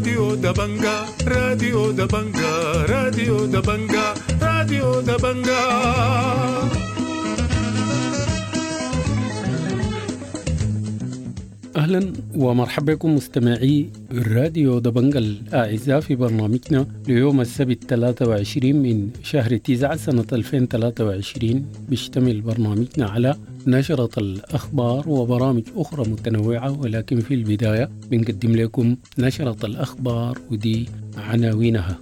راديو دبنجا راديو دبنجا راديو دبنجا راديو دبنجا. أهلا ومرحبا بكم مستمعي راديو دبنجا الأعزاء في برنامجنا ليوم السبت 23 من شهر 9 سنة 2023. بيشتمل برنامجنا على نشرة الأخبار وبرامج أخرى متنوعة، ولكن في البداية بنقدم لكم نشرة الأخبار ودي عناوينها.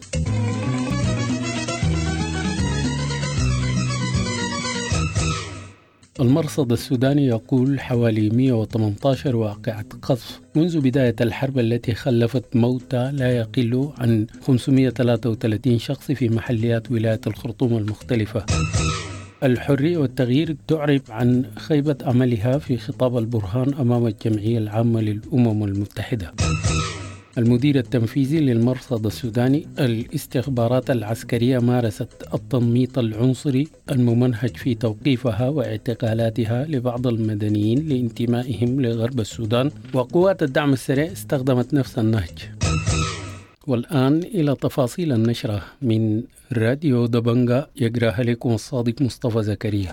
المرصد السوداني يقول حوالي 118 واقعة قذف منذ بداية الحرب التي خلفت موتى لا يقل عن 533 شخص في محليات ولاية الخرطوم المختلفة. الحرية والتغيير تعرب عن خيبة أملها في خطاب البرهان أمام الجمعية العامة للأمم المتحدة. المدير التنفيذي للمرصد السوداني: الاستخبارات العسكرية مارست التنميط العنصري الممنهج في توقيفها واعتقالاتها لبعض المدنيين لانتمائهم لغرب السودان، وقوات الدعم السريع استخدمت نفس النهج. والآن إلى تفاصيل النشرة من راديو دبنجا، يقرأها لكم الصادق مصطفى زكريا.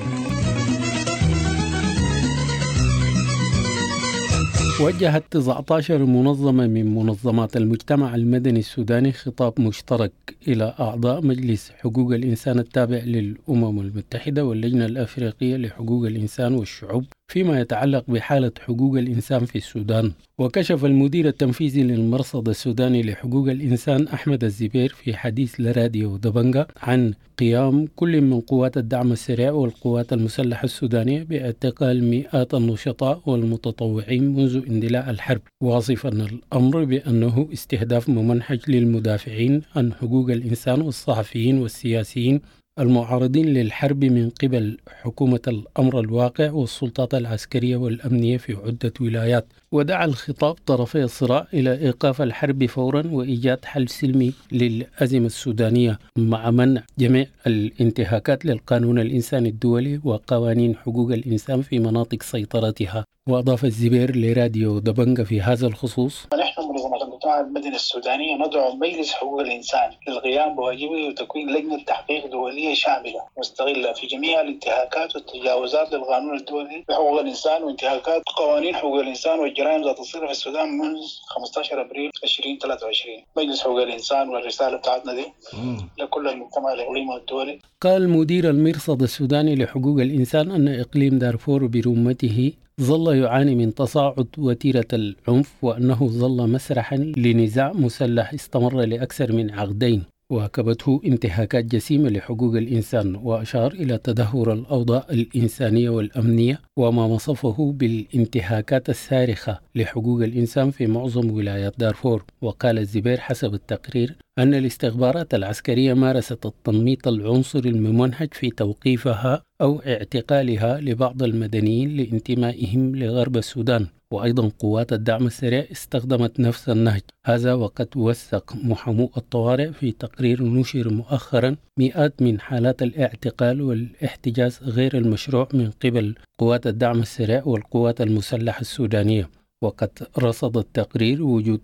وجهت 19 منظمة من منظمات المجتمع المدني السوداني خطاب مشترك إلى أعضاء مجلس حقوق الإنسان التابع للأمم المتحدة واللجنة الأفريقية لحقوق الإنسان والشعوب فيما يتعلق بحالة حقوق الإنسان في السودان. وكشف المدير التنفيذي للمرصد السوداني لحقوق الإنسان أحمد الزبير في حديث لراديو دبنجا عن قيام كل من قوات الدعم السريع والقوات المسلحة السودانية باعتقال مئات النشطاء والمتطوعين منذ اندلاع الحرب، واصفا الأمر بأنه استهداف ممنهج للمدافعين عن حقوق الإنسان والصحفيين والسياسيين المعارضين للحرب من قبل حكومة الأمر الواقع والسلطات العسكرية والأمنية في عدة ولايات. ودعا الخطاب طرفي الصراع إلى إيقاف الحرب فورا وإيجاد حل سلمي للأزمة السودانية مع منع جميع الانتهاكات للقانون الإنساني الدولي وقوانين حقوق الإنسان في مناطق سيطرتها. وأضاف الزبير لراديو دبنجا في هذا الخصوص: نحن منظمة المجتمع المدني السودانية ندعو مجلس حقوق الإنسان للقيام بواجبه وتكوين لجنة تحقيق دولية شاملة مستغلة في جميع الانتهاكات والتجاوزات للقانون الدولي بحقوق الإنسان وانتهاكات قوانين حقوق الإنسان والجرائم ذات الصلة في السودان منذ 15 أبريل 2023. مجلس حقوق الإنسان والرسالة بتاعتنا دي لكل المجتمع الإقليمي والدولي. قال مدير المرصد السوداني لحقوق الإنسان أن إقليم دارفور برمته ظل يعاني من تصاعد وتيرة العنف، وأنه ظل مسرحا لنزاع مسلح استمر لأكثر من عقدين واكبته انتهاكات جسيمة لحقوق الإنسان. وأشار إلى تدهور الأوضاع الإنسانية والأمنية وما وصفه بالانتهاكات الصارخة لحقوق الإنسان في معظم ولايات دارفور. وقال الزبير حسب التقرير أن الاستخبارات العسكرية مارست التنميط العنصري الممنهج في توقيفها أو اعتقالها لبعض المدنيين لانتمائهم لغرب السودان. وأيضا قوات الدعم السريع استخدمت نفس النهج. هذا وقد وثق محامو الطوارئ في تقرير نشر مؤخرا مئات من حالات الاعتقال والاحتجاز غير المشروع من قبل قوات الدعم السريع والقوات المسلحة السودانية. وقد رصد التقرير وجود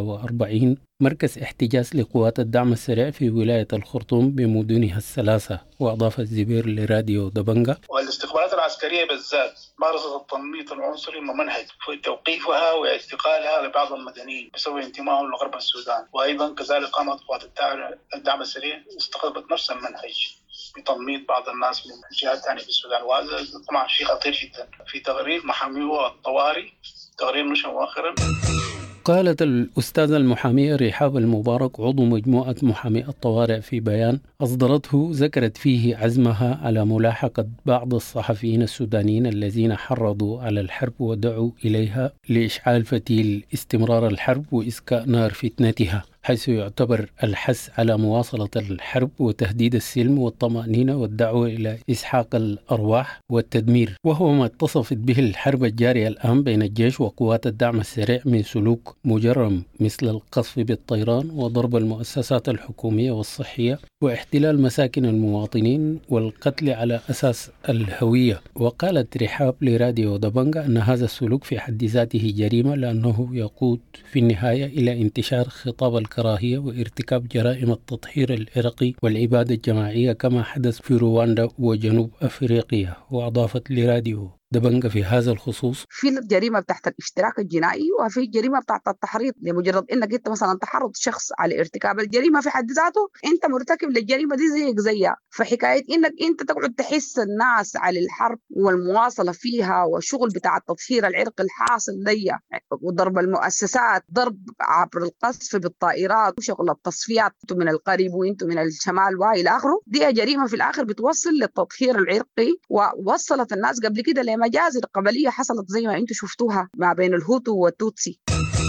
44 مركز احتجاز لقوات الدعم السريع في ولاية الخرطوم بمدنها الثلاثة. وأضاف الزبير لراديو دبنجا: والاستخبارات العسكرية بالذات مارست التنميط العنصري الممنهج في توقيفها واعتقالها لبعض المدنيين بسبب انتمائهم لغرب السودان. وأيضا كذلك قامت قوات الدعم السريع استخدمت نفس المنهج بتنميط بعض الناس من جهات ثانية في السودان. وهذا طبعا شيء خطير جدا. في تقرير محامي الطوارئ تقرير نشر مؤخرا. قالت الأستاذة المحامية رحاب المبارك عضو مجموعة محامي الطوارئ في بيان أصدرته ذكرت فيه عزمها على ملاحقة بعض الصحفيين السودانيين الذين حرضوا على الحرب ودعوا إليها لإشعال فتيل استمرار الحرب وإسكاء نار فتنتها. حيث يعتبر الحث على مواصلة الحرب وتهديد السلم والطمأنينة والدعوة إلى إسحاق الأرواح والتدمير، وهو ما اتصفت به الحرب الجارية الآن بين الجيش وقوات الدعم السريع من سلوك مجرم مثل القصف بالطيران وضرب المؤسسات الحكومية والصحية واحتلال مساكن المواطنين والقتل على أساس الهوية. وقالت رحاب لراديو دبنجا أن هذا السلوك في حد ذاته جريمة، لأنه يقود في النهاية إلى انتشار خطاب الكراهية وارتكاب جرائم التطهير العرقي والإبادة الجماعية كما حدث في رواندا وجنوب أفريقيا. وأضافت لراديو دبنجا في هذا الخصوص: في الجريمه بتاعت الاشتراك الجنائي وفي الجريمه بتاعت التحريض، لمجرد انك انت مثلا تحرض شخص على ارتكاب الجريمه في حد ذاته انت مرتكب للجريمه دي زيها. فحكايه انك انت تقعد تحس الناس على الحرب والمواصله فيها والشغل بتاع التطهير العرقي الحاصل دي وضرب المؤسسات، ضرب عبر القصف بالطائرات وشغل التصفيات، انتم من القريب وانتم من الشمال والى اخره، دي جريمه في الاخر بتوصل للتطهير العرقي، ووصلت الناس قبل كده مجازر قبلية حصلت زي ما انتم شفتوها ما بين الهوتو والتوتسي.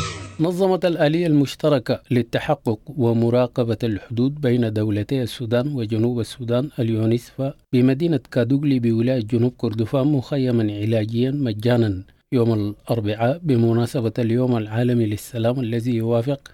نظمت الآلية المشتركة للتحقق ومراقبة الحدود بين دولتي السودان وجنوب السودان اليونسفا بمدينة كادوغلي بولاية جنوب كردفان مخيما علاجيا مجانا يوم الأربعاء بمناسبة اليوم العالمي للسلام الذي يوافق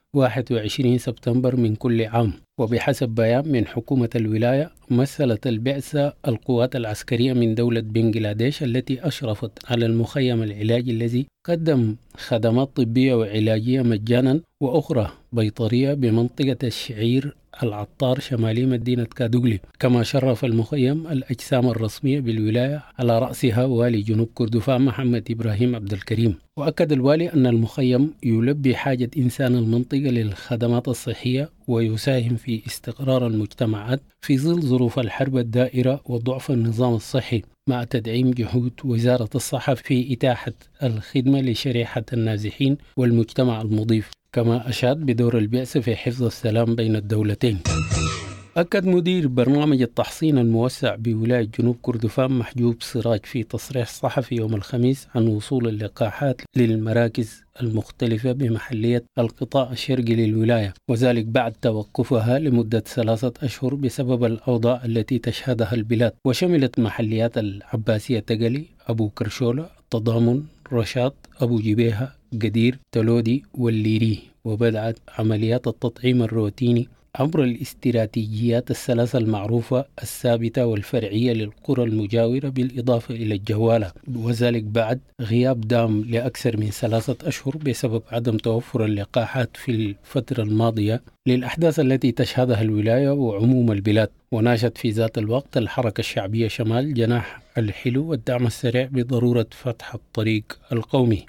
21 سبتمبر من كل عام. وبحسب بيان من حكومة الولاية، مثلت البعثة القوات العسكرية من دولة بنغلاديش التي أشرفت على المخيم العلاجي الذي قدم خدمات طبية وعلاجية مجانا وأخرى بيطرية بمنطقة الشعير العطار شمالي مدينة كادوغلي. كما شرف المخيم الأجسام الرسمية بالولاية على رأسها والي جنوب كردفان محمد إبراهيم عبد الكريم. وأكد الوالي أن المخيم يلبي حاجة إنسان المنطقة للخدمات الصحية ويساهم في استقرار المجتمعات في ظل ظروف الحرب الدائرة وضعف النظام الصحي، مع تدعيم جهود وزارة الصحة في إتاحة الخدمة لشريحة النازحين والمجتمع المضيف. كما أشاد بدور البعثة في حفظ السلام بين الدولتين. أكد مدير برنامج التحصين الموسع بولاية جنوب كردفان محجوب سراج في تصريح صحفي يوم الخميس عن وصول اللقاحات للمراكز المختلفة بمحلية القطاع الشرقي للولاية، وذلك بعد توقفها لمدة 3 أشهر بسبب الأوضاع التي تشهدها البلاد، وشملت محليات العباسية تقلي، أبو كرشولة، التضامن، رشاد، أبو جبيهة، قدير، تلودي والليري. وبدأت عمليات التطعيم الروتيني عبر الاستراتيجيات الثلاثة المعروفة الثابتة والفرعية للقرى المجاورة بالإضافة إلى الجوالة، وذلك بعد غياب دام لأكثر من 3 أشهر بسبب عدم توفر اللقاحات في الفترة الماضية للأحداث التي تشهدها الولاية وعموم البلاد. وناشد في ذات الوقت الحركة الشعبية شمال جناح الحلو والدعم السريع بضرورة فتح الطريق القومي.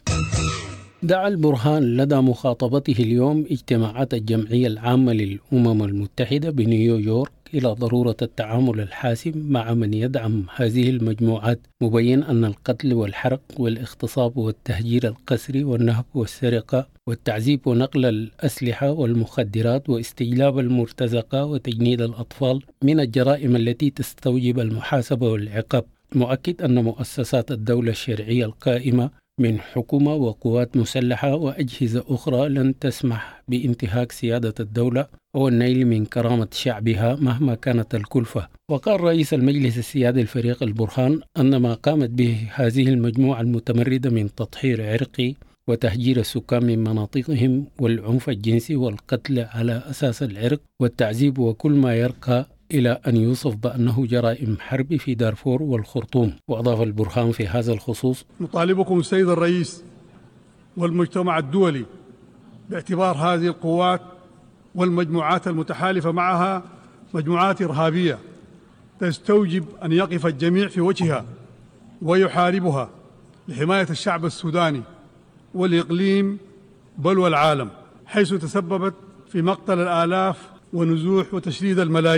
دعا البرهان لدى مخاطبته اليوم اجتماعات الجمعية العامة للأمم المتحدة بنيويورك إلى ضرورة التعامل الحاسم مع من يدعم هذه المجموعات، مبين أن القتل والحرق والاغتصاب والتهجير القسري والنهب والسرقة والتعذيب ونقل الأسلحة والمخدرات واستجلاب المرتزقة وتجنيد الأطفال من الجرائم التي تستوجب المحاسبة والعقاب، مؤكد أن مؤسسات الدولة الشرعية القائمة من حكومة وقوات مسلحة وأجهزة أخرى لن تسمح بانتهاك سيادة الدولة والنيل من كرامة شعبها مهما كانت الكلفة. وقال رئيس المجلس السيادي الفريق البرهان أن ما قامت به هذه المجموعة المتمردة من تطهير عرقي وتهجير السكان من مناطقهم والعنف الجنسي والقتل على أساس العرق والتعذيب وكل ما يرقى إلى أن يوصف بأنه جرائم حرب في دارفور والخرطوم. وأضاف البرهان في هذا الخصوص: نطالبكم السيد الرئيس والمجتمع الدولي باعتبار هذه القوات والمجموعات المتحالفة معها مجموعات إرهابية تستوجب أن يقف الجميع في وجهها ويحاربها لحماية الشعب السوداني والإقليم بل والعالم، حيث تسببت في مقتل الآلاف ونزوح وتشريد الملايين.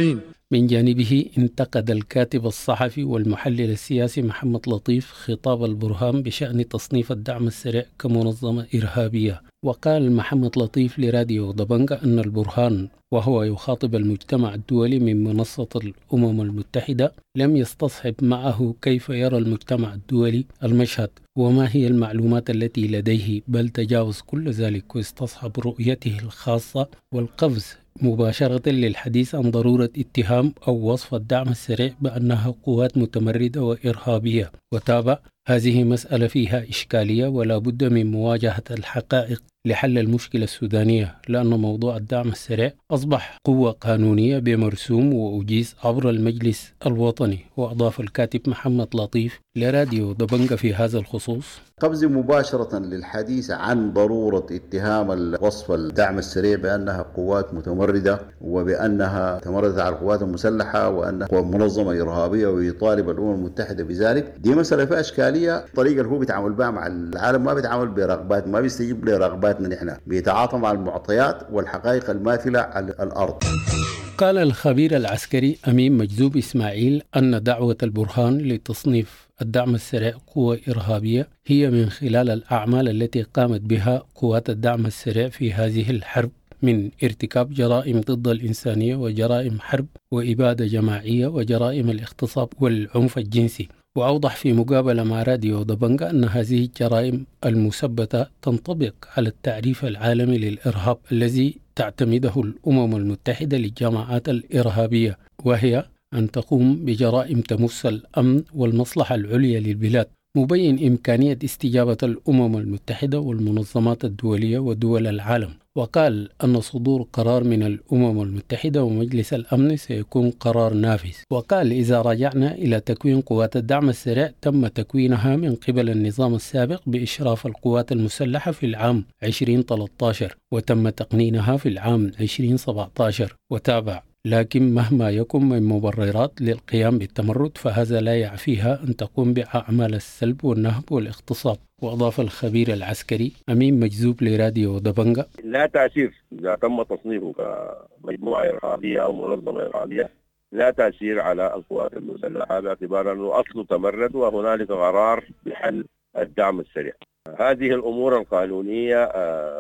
من جانبه انتقد الكاتب الصحفي والمحلل السياسي محمد لطيف خطاب البرهان بشأن تصنيف الدعم السريع كمنظمة إرهابية. وقال محمد لطيف لراديو دبنجة أن البرهان وهو يخاطب المجتمع الدولي من منصة الأمم المتحدة لم يستصحب معه كيف يرى المجتمع الدولي المشهد وما هي المعلومات التي لديه، بل تجاوز كل ذلك واستصحب رؤيته الخاصة والقفز مباشرة للحديث عن ضرورة اتهام أو وصف الدعم السريع بأنها قوات متمردة وإرهابية. وتابع: هذه مسألة فيها إشكالية ولا بد من مواجهة الحقائق لحل المشكلة السودانية، لأن موضوع الدعم السريع أصبح قوة قانونية بمرسوم وأجيز عبر المجلس الوطني. وأضاف الكاتب محمد لطيف لراديو دبنجة في هذا الخصوص: قفز مباشرة للحديث عن ضرورة اتهام وصف الدعم السريع بأنها قوات متمردة وبأنها تمردت على القوات المسلحة وأنها منظمة إرهابية ويطالب الأمم المتحدة بذلك، دي مسألة فيها إشكالية. الطريقة اللي هو بيتعامل بها مع العالم ما بيتعامل برغبات، ما بيستجيب لرغباتنا نحن، بيتعاطى مع المعطيات والحقائق الماثلة على الأرض. قال الخبير العسكري أمين مجذوب إسماعيل أن دعوة البرهان لتصنيف الدعم السريع قوة إرهابية هي من خلال الأعمال التي قامت بها قوات الدعم السريع في هذه الحرب من ارتكاب جرائم ضد الإنسانية وجرائم حرب وإبادة جماعية وجرائم الاغتصاب والعنف الجنسي. وأوضح في مقابلة مع راديو دبنجة أن هذه الجرائم المثبتة تنطبق على التعريف العالمي للإرهاب الذي تعتمده الأمم المتحدة للجماعات الإرهابية، وهي أن تقوم بجرائم تمس الأمن والمصلحة العليا للبلاد، مبين إمكانية استجابة الأمم المتحدة والمنظمات الدولية ودول العالم. وقال أن صدور قرار من الأمم المتحدة ومجلس الأمن سيكون قرار نافذ. وقال: إذا رجعنا إلى تكوين قوات الدعم السريع، تم تكوينها من قبل النظام السابق بإشراف القوات المسلحة في العام 2013 وتم تقنينها في العام 2017. وتابع: لكن مهما يكن من مبررات للقيام بالتمرد فهذا لا يعفيها أن تقوم بأعمال السلب والنهب والاغتصاب. وأضاف الخبير العسكري أمين مجذوب لراديو دبنجة: لا تأثير إذا تم تصنيفه كمجموعة إرهابية أو منظمة إرهابية، لا تأثير على القوات المسلحة باعتبار أنه أصله تمرد وهنالك قرار بحل الدعم السريع. هذه الأمور القانونية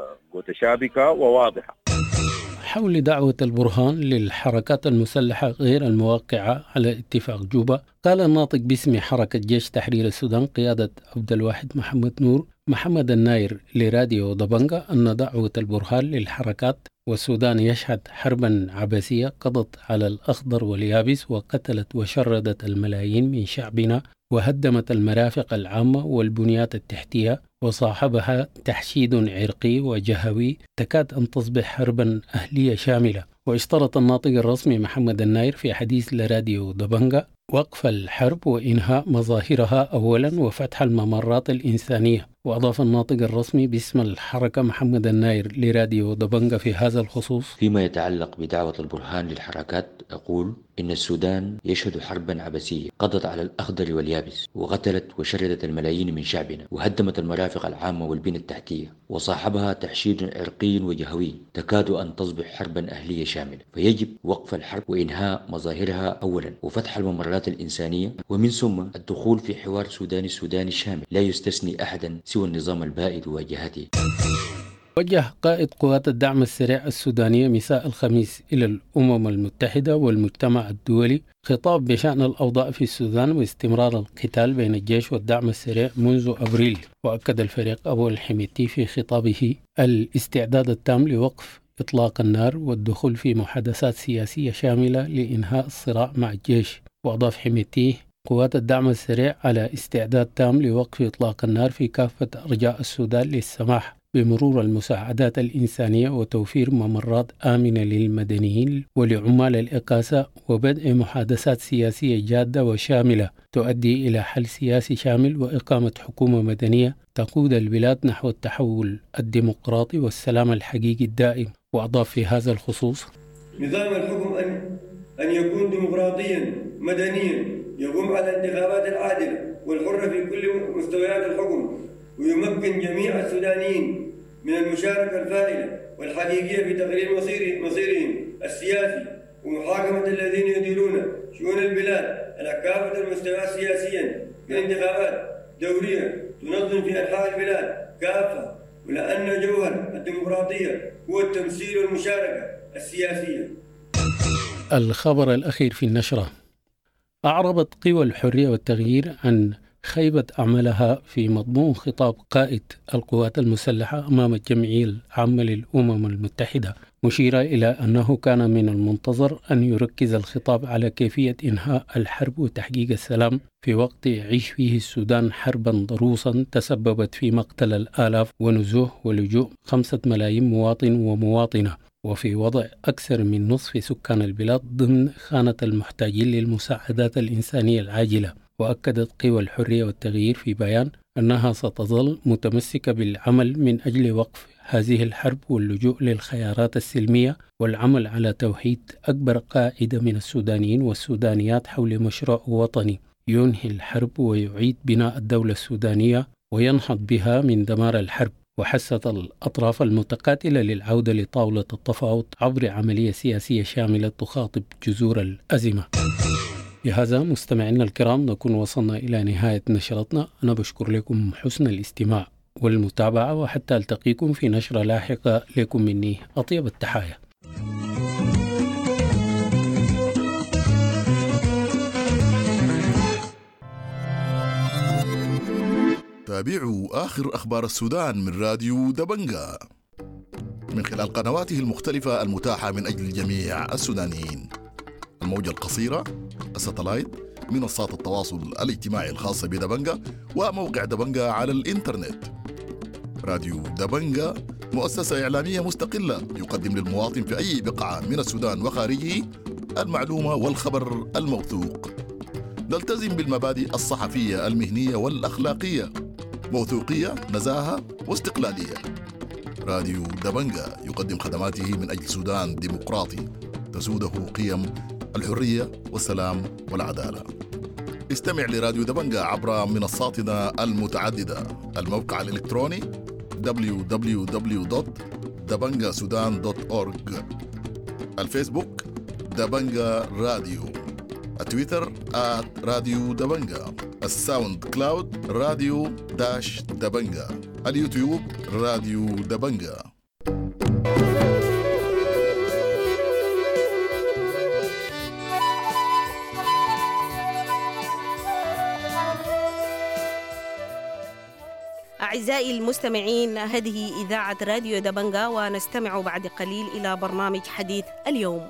متشابكة وواضحة. حول دعوة البرهان للحركات المسلحة غير الموقعة على اتفاق جوبا، قال الناطق باسم حركة جيش تحرير السودان قيادة عبد الواحد محمد نور محمد الناير لراديو دبنجة أن دعوة البرهان للحركات والسودان يشهد حربا عبثية قضت على الأخضر واليابس وقتلت وشردت الملايين من شعبنا وهدمت المرافق العامة والبنيات التحتية وصاحبها تحشيد عرقي وجهوي تكاد أن تصبح حربا أهلية شاملة. واشترط الناطق الرسمي محمد الناير في حديث لراديو دبنجة وقف الحرب وإنهاء مظاهرها أولا وفتح الممرات الإنسانية. وأضاف الناطق الرسمي باسم الحركة محمد الناير لراديو دبنجة في هذا الخصوص: فيما يتعلق بدعوة البرهان للحركات، أقول إن السودان يشهد حربا عبثية قضت على الأخضر واليابس وقتلت وشردت الملايين من شعبنا وهدمت المرافق العامة والبنى التحتية وصاحبها تحشيد عرقي وجهوي تكاد أن تصبح حربا أهلية شاملة، فيجب وقف الحرب وإنهاء مظاهرها أولا وفتح الممرات الإنسانية ومن ثم الدخول في حوار سوداني شامل لا يستثني أحدا سوى النظام البائد وواجهته. وجه قائد قوات الدعم السريع السودانية مساء الخميس إلى الأمم المتحدة والمجتمع الدولي خطاب بشأن الأوضاع في السودان واستمرار القتال بين الجيش والدعم السريع منذ أبريل. وأكد الفريق أبو الحميتي في خطابه الاستعداد التام لوقف إطلاق النار والدخول في محادثات سياسية شاملة لإنهاء الصراع مع الجيش. وأضاف حميتي: قوات الدعم السريع على استعداد تام لوقف إطلاق النار في كافة أرجاء السودان للسماح بمرور المساعدات الإنسانية وتوفير ممرات آمنة للمدنيين ولعمال الإقاسة وبدء محادثات سياسية جادة وشاملة تؤدي إلى حل سياسي شامل وإقامة حكومة مدنية تقود البلاد نحو التحول الديمقراطي والسلام الحقيقي الدائم. وأضاف في هذا الخصوص: نظام الحكم أن يكون ديمقراطيا مدنيا يقوم على الانتخابات العادلة والحرة في كل مستويات الحكم ويمكن جميع السودانيين من المشاركة الفاعلة والحقيقية في تقرير مصيرهم السياسي ومحاكمة الذين يديرون شؤون البلاد على كافة المستويات سياسيا بانتخابات دورية تنظم في أنحاء البلاد كافة، ولأن جوهر الديمقراطية هو التمثيل والمشاركة السياسية. الخبر الأخير في النشرة: أعربت قوى الحرية والتغيير عن خيبة أعمالها في مضمون خطاب قائد القوات المسلحة أمام الجمعية العامة للأمم المتحدة، مشيرة إلى أنه كان من المنتظر أن يركز الخطاب على كيفية إنهاء الحرب وتحقيق السلام في وقت يعيش فيه السودان حربا ضروسا تسببت في مقتل الآلاف ونزوح ولجوء 5 ملايين مواطن ومواطنة، وفي وضع أكثر من نصف سكان البلاد ضمن خانة المحتاجين للمساعدات الإنسانية العاجلة. وأكدت قوى الحرية والتغيير في بيان أنها ستظل متمسكة بالعمل من أجل وقف هذه الحرب واللجوء للخيارات السلمية والعمل على توحيد أكبر قاعدة من السودانيين والسودانيات حول مشروع وطني ينهي الحرب ويعيد بناء الدولة السودانية وينهض بها من دمار الحرب. وحثت الأطراف المتقاتلة للعودة لطاولة التفاوض عبر عملية سياسية شاملة تخاطب جذور الأزمة. بهذا مستمعينا الكرام نكون وصلنا إلى نهاية نشرتنا. أنا بشكر لكم حسن الاستماع والمتابعة، وحتى ألتقيكم في نشرة لاحقة لكم مني أطيب التحايا. تابعوا آخر أخبار السودان من راديو دبنجا من خلال قنواته المختلفة المتاحة من أجل جميع السودانيين: الموجة القصيرة، الساتلايت، منصات التواصل الاجتماعي الخاصة بدبنجا، وموقع دبنجا على الإنترنت. راديو دبنجا مؤسسة إعلامية مستقلة يقدم للمواطن في أي بقعة من السودان وخارجه المعلومة والخبر الموثوق. نلتزم بالمبادئ الصحفية المهنية والأخلاقية: موثوقية، نزاهة، واستقلالية. راديو دبنجا يقدم خدماته من أجل سودان ديمقراطي تسوده قيم الحرية والسلام والعدالة. استمع لراديو دبنجا عبر منصاتنا المتعددة: الموقع الإلكتروني www.dabangasudan.org، الفيسبوك دبنجا راديو، التويتر @راديو دبنجا، الساوند كلاود راديو دبنجا، اليوتيوب راديو دبنجا. أعزائي المستمعين، هذه إذاعة راديو دبنجا، ونستمع بعد قليل إلى برنامج حديث اليوم.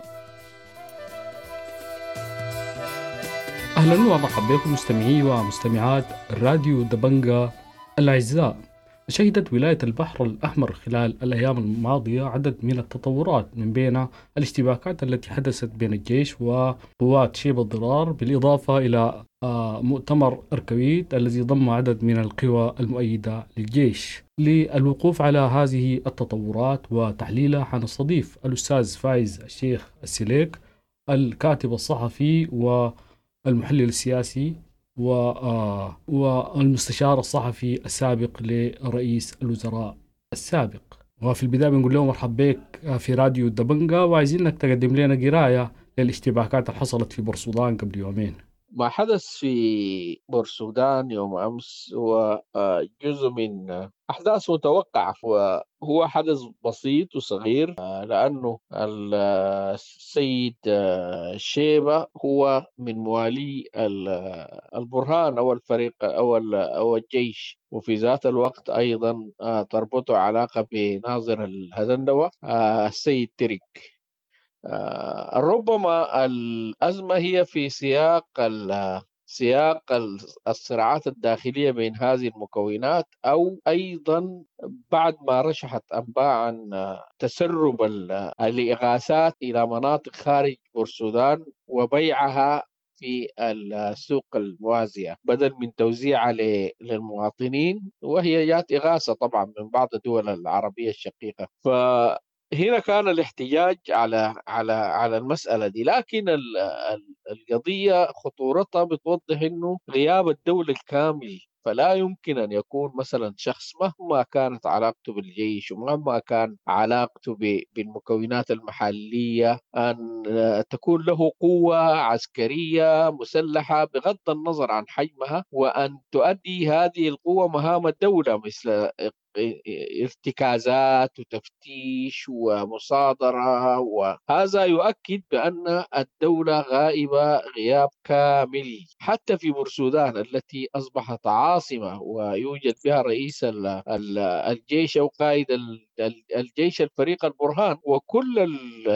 أهلا ومرحبا بكم مستمعي ومستمعات راديو دبنجا الأعزاء. شهدت ولاية البحر الأحمر خلال الأيام الماضية عدد من التطورات، من بين الاشتباكات التي حدثت بين الجيش وقوات شبه الضرار، بالإضافة إلى مؤتمر أركويت الذي ضم عدد من القوى المؤيدة للجيش. للوقوف على هذه التطورات وتحليلها حنستضيف الأستاذ فايز الشيخ السليك، الكاتب الصحفي والمحلل السياسي والمستشار الصحفي السابق لرئيس الوزراء السابق. وفي البداية بنقول لهم مرحبا بك في راديو دبنجا، وعايزينك تقدم لنا قراية للاشتباكات اللي حصلت في بورسودان قبل يومين. ما حدث في بورسودان يوم أمس هو جزء من أحداث متوقعة، وهو حدث بسيط وصغير، لأنه السيد شيبة هو من موالي البرهان أو الفريق أو الجيش، وفي ذات الوقت أيضا تربطه علاقة بناظر الهدندوة السيد تريك. ربما الأزمة هي في سياق الصراعات الداخلية بين هذه المكونات، أو أيضا بعد ما رشحت أنباء عن تسرب الإغاثات إلى مناطق خارج بورسودان وبيعها في السوق الموازية بدل من توزيعها للمواطنين، وهي جات إغاثة طبعا من بعض الدول العربية الشقيقة. هنا كان الاحتجاج على المسألة دي، لكن القضية خطورتها بتوضح إنه غياب الدولة الكامل فلا يمكن أن يكون مثلا شخص مهما كانت علاقته بالجيش ومهما كان علاقته بالمكونات المحلية أن تكون له قوة عسكرية مسلحة بغض النظر عن حجمها، وأن تؤدي هذه القوة مهام الدولة مثل ارتكازات وتفتيش ومصادرة. وهذا يؤكد بأن الدولة غائبة غياب كامل. حتى في بورسودان التي أصبحت عاصمة ويوجد بها رئيس الجيش أو قائد الجيش الفريق البرهان، وكل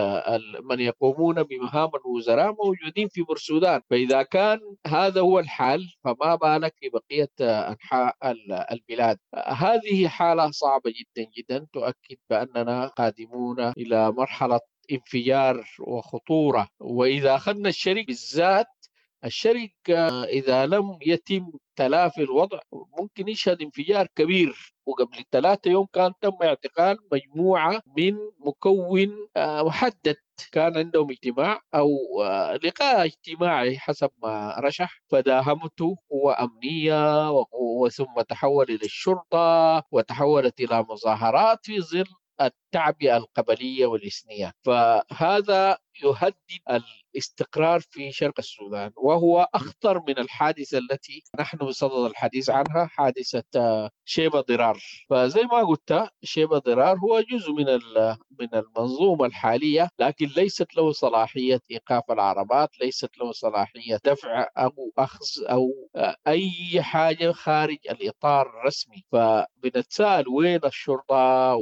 من يقومون بمهام الوزراء موجودين في بورسودان. فإذا كان هذا هو الحال فما بالك في بقية أنحاء البلاد. هذه حالة صعبة جدا جدا تؤكد بأننا قادمون إلى مرحلة انفجار وخطورة. وإذا أخذنا الشرق بالذات، الشرق إذا لم يتم تلافي الوضع ممكن يشهد انفجار كبير. وقبل 3 يوم كان تم اعتقال مجموعة من مكون محدد، كان عندهم اجتماع أو لقاء اجتماعي حسب ما رشح، فداهمته قوة أمنية وثم تحول إلى الشرطة وتحولت إلى مظاهرات في ظل التعبئة القبلية والإثنية. فهذا يهدد الاستقرار في شرق السودان، وهو أخطر من الحادثة التي نحن بصدد الحديث عنها، حادثة شيبة ضرار. فزي ما قلت شيبة ضرار هو جزء من المنظومة الحالية، لكن ليست له صلاحية إيقاف العربات، ليست له صلاحية دفع أو أخذ أو أي حاجة خارج الإطار الرسمي. فبنتساءل وين الشرطة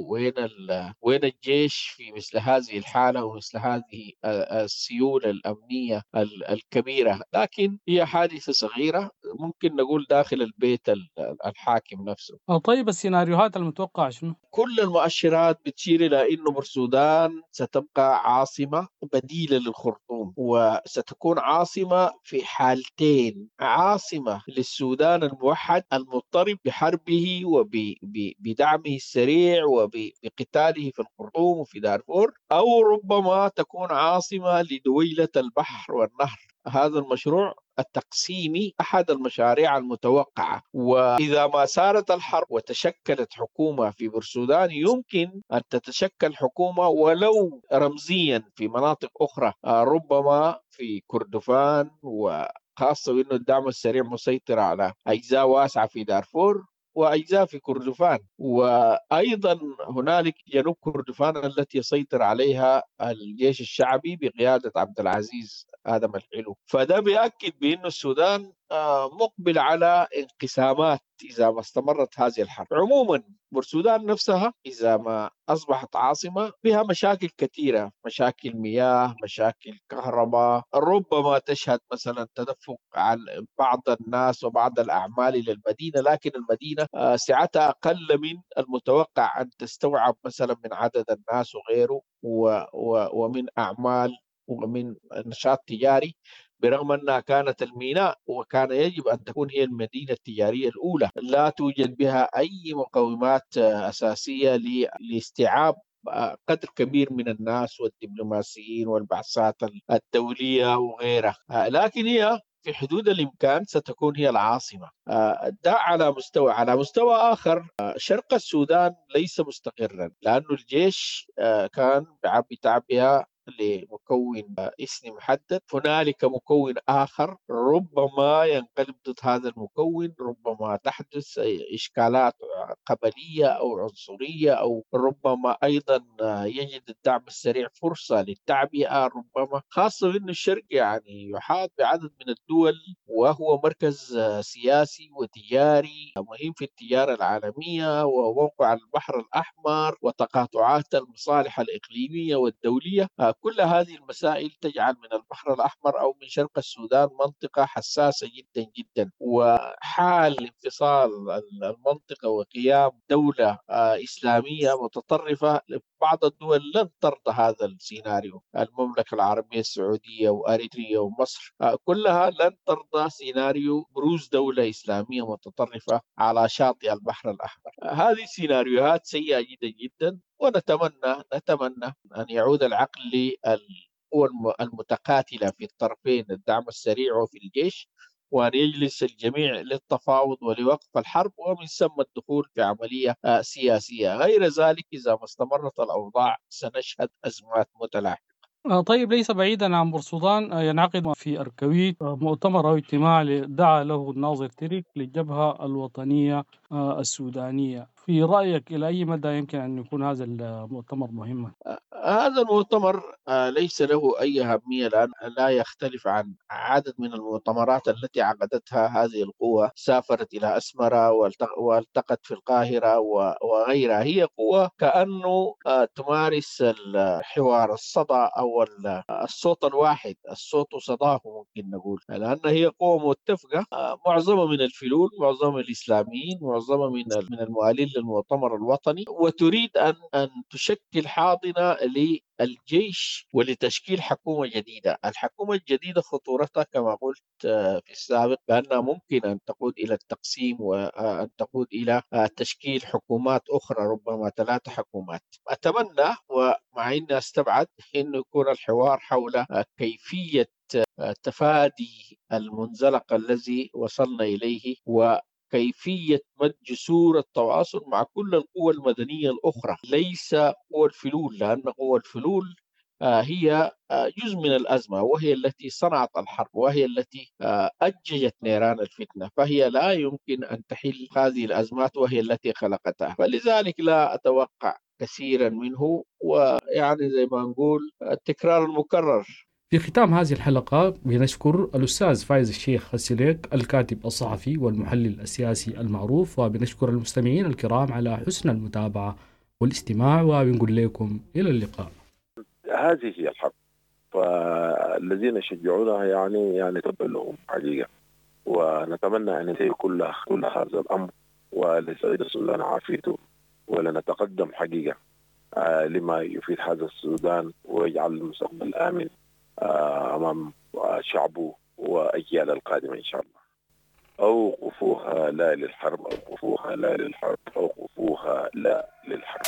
وين الجيش في مثل هذه الحالة ومثل هذه السيولة الأمنية الكبيرة. لكن هي حادثة صغيرة ممكن نقول داخل البيت الحاكم نفسه. طيب السيناريوهات المتوقعة شنو؟ كل المؤشرات بتشير إلى أن بورسودان ستبقى عاصمة بديلة للخرطوم، وستكون عاصمة في حالتين: عاصمة للسودان الموحد المضطرب بحربه وبدعمه السريع وبقتاله في الخرطوم وفي دارفور، أو ربما تكون عاصمة لدويلة البحر والنهر. هذا المشروع التقسيمي أحد المشاريع المتوقعة، وإذا ما سارت الحرب وتشكلت حكومة في بورسودان يمكن أن تتشكل حكومة ولو رمزيا في مناطق أخرى، ربما في كردفان، وخاصة أنه الدعم السريع مسيطر على أجزاء واسعة في دارفور وأجزاء في كردفان، وأيضا هنالك جنوب كردفان التي يسيطر عليها الجيش الشعبي بقيادة عبد العزيز آدم العلو. فده بيأكد بأن السودان مقبل على انقسامات إذا ما استمرت هذه الحرب. عموما بورسودان نفسها إذا ما أصبحت عاصمة بها مشاكل كثيرة، مشاكل مياه، مشاكل كهرباء، ربما تشهد مثلا تدفق عن بعض الناس وبعض الأعمال إلى المدينة، لكن المدينة سعتها أقل من المتوقع أن تستوعب مثلا من عدد الناس وغيره ومن أعمال ومن نشاط تجاري، برغم أنها كانت الميناء وكان يجب أن تكون هي المدينة التجارية الأولى. لا توجد بها أي مقومات أساسية لاستيعاب قدر كبير من الناس والدبلوماسيين والبعثات الدولية وغيرها، لكن هي في حدود الإمكان ستكون هي العاصمة. ده على مستوى آخر شرق السودان ليس مستقرا، لأن الجيش كان بيعبي تعبئة لمكون اسمي محدد. هنالك مكون آخر ربما ينقلب ضد هذا المكون، ربما تحدث إشكالات قبلية أو عنصرية، أو ربما أيضا يجد الدعم السريع فرصة للتعبئة، ربما خاصة أن الشرق يعني يحاط بعدد من الدول وهو مركز سياسي وتجاري مهم في التجارة العالمية وموقع البحر الأحمر وتقاطعات المصالح الإقليمية والدولية. كل هذه المسائل تجعل من البحر الأحمر أو من شرق السودان منطقة حساسة جدا جدا، وحال انفصال المنطقة وقيام دولة إسلامية متطرفة بعض الدول لن ترضى هذا السيناريو. المملكة العربية السعودية وأريتريا ومصر كلها لن ترضى سيناريو بروز دولة إسلامية متطرفة على شاطئ البحر الأحمر. هذه سيناريوهات سيئة جدا جدا، ونتمنى أن يعود العقل للقوى المتقاتلة في الطرفين، الدعم السريع وفي الجيش، وأن يجلس الجميع للتفاوض ولوقف الحرب، ومن ثم الدخول في عملية سياسية. غير ذلك إذا ما استمرت الأوضاع سنشهد أزمات متلاحقة. طيب، ليس بعيدا عن بورسودان ينعقد في أركويت مؤتمر أو اجتماع دعا له الناظر تريك للجبهة الوطنية السودانية. في رأيك إلى أي مدى يمكن أن يكون هذا المؤتمر مهما؟ هذا المؤتمر ليس له أي أهمية، لأن لا يختلف عن عدد من المؤتمرات التي عقدتها هذه القوة. سافرت إلى أسمرة والتقت في القاهرة وغيرها. هي قوة كأنه تمارس الحوار، الصدى أو الصوت الواحد، الصوت صداه ممكن نقول، لأن هي قوة متفقة، معظمها من الفلول، معظمها الإسلاميين، معظمها من المؤهلين للمؤتمر الوطني، وتريد أن تشكل حاضنة للجيش ولتشكيل حكومة جديدة. الحكومة الجديدة خطورتها كما قلت في السابق بأنها ممكن أن تقود إلى التقسيم وأن تقود إلى تشكيل حكومات أخرى، ربما 3 حكومات. أتمنى ومع أني أستبعد أن يكون الحوار حول كيفية تفادي المنزلق الذي وصلنا إليه، وكيفية مد جسور التواصل مع كل القوى المدنية الأخرى، ليس قوى الفلول، لأن قوى الفلول هي جزء من الأزمة، وهي التي صنعت الحرب، وهي التي أججت نيران الفتنة، فهي لا يمكن أن تحل هذه الأزمات وهي التي خلقتها. فلذلك لا أتوقع كثيرا منه، ويعني زي ما نقول التكرار المكرر. في ختام هذه الحلقة بنشكر الأستاذ فايز الشيخ السليك، الكاتب الصحفي والمحلل السياسي المعروف، وبنشكر المستمعين الكرام على حسن المتابعة والاستماع، وبنقول لكم إلى اللقاء. هذه هي الحرب، فالذين يشجعونها يعني تبقى لهم حقيقة، ونتمنى أن ينتهي كل هذا الأمر ولسعيد السودان عافيته، ولنتقدم حقيقة لما يفيد هذا السودان ويجعل المستقبل آمن أمام شعبه وأجيال القادمة إن شاء الله. أوقفوها لا للحرب، أوقفوها لا للحرب، أوقفوها لا للحرب.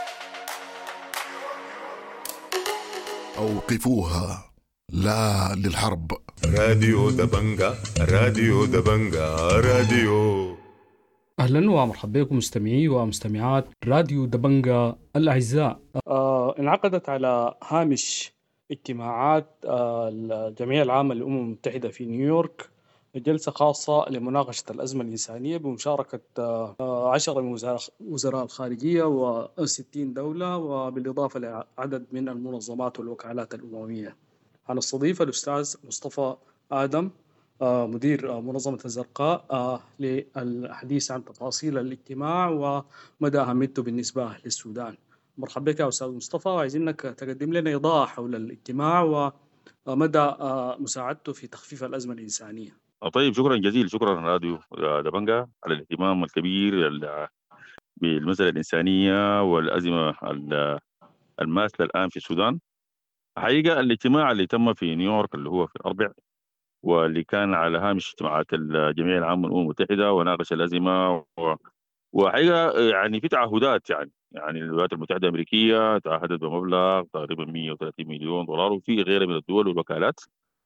أوقفوها لا للحرب. راديو دبنجا، راديو دبنجا، راديو. أهلا ومرحبا بكم مستمعي ومستمعات راديو دبنجا الأعزاء. انعقدت على هامش اجتماعات الجمعية العامة للأمم المتحدة في نيويورك جلسة خاصة لمناقشة الأزمة الإنسانية بمشاركة 10 من وزراء الخارجية و60 دولة، وبالإضافة لعدد من المنظمات والوكالات الأممية. هنستضيف الأستاذ مصطفى آدم مدير منظمة الزرقاء للحديث عن تفاصيل الاجتماع ومدى أهميته بالنسبة للسودان. مرحبا بك يا أستاذ مصطفى، وعايزينك تقدم لنا إيضاح حول الاجتماع ومدى مساعدته في تخفيف الأزمة الإنسانية. طيب، شكرا جزيلا، شكرا راديو دبنجا على الاهتمام الكبير بالمسألة الإنسانية والأزمة الماثلة الآن في السودان. حقيقة الاجتماع اللي تم في نيويورك اللي هو في الأربع، واللي كان على هامش اجتماعات الجمعية العامة للأمم المتحدة وناقش الأزمة، وحقيقة يعني في تعهدات، يعني الولايات المتحدة الأمريكية تعهدت بمبلغ تقريبا 130 مليون دولار، وفي غيرها من الدول والوكالات.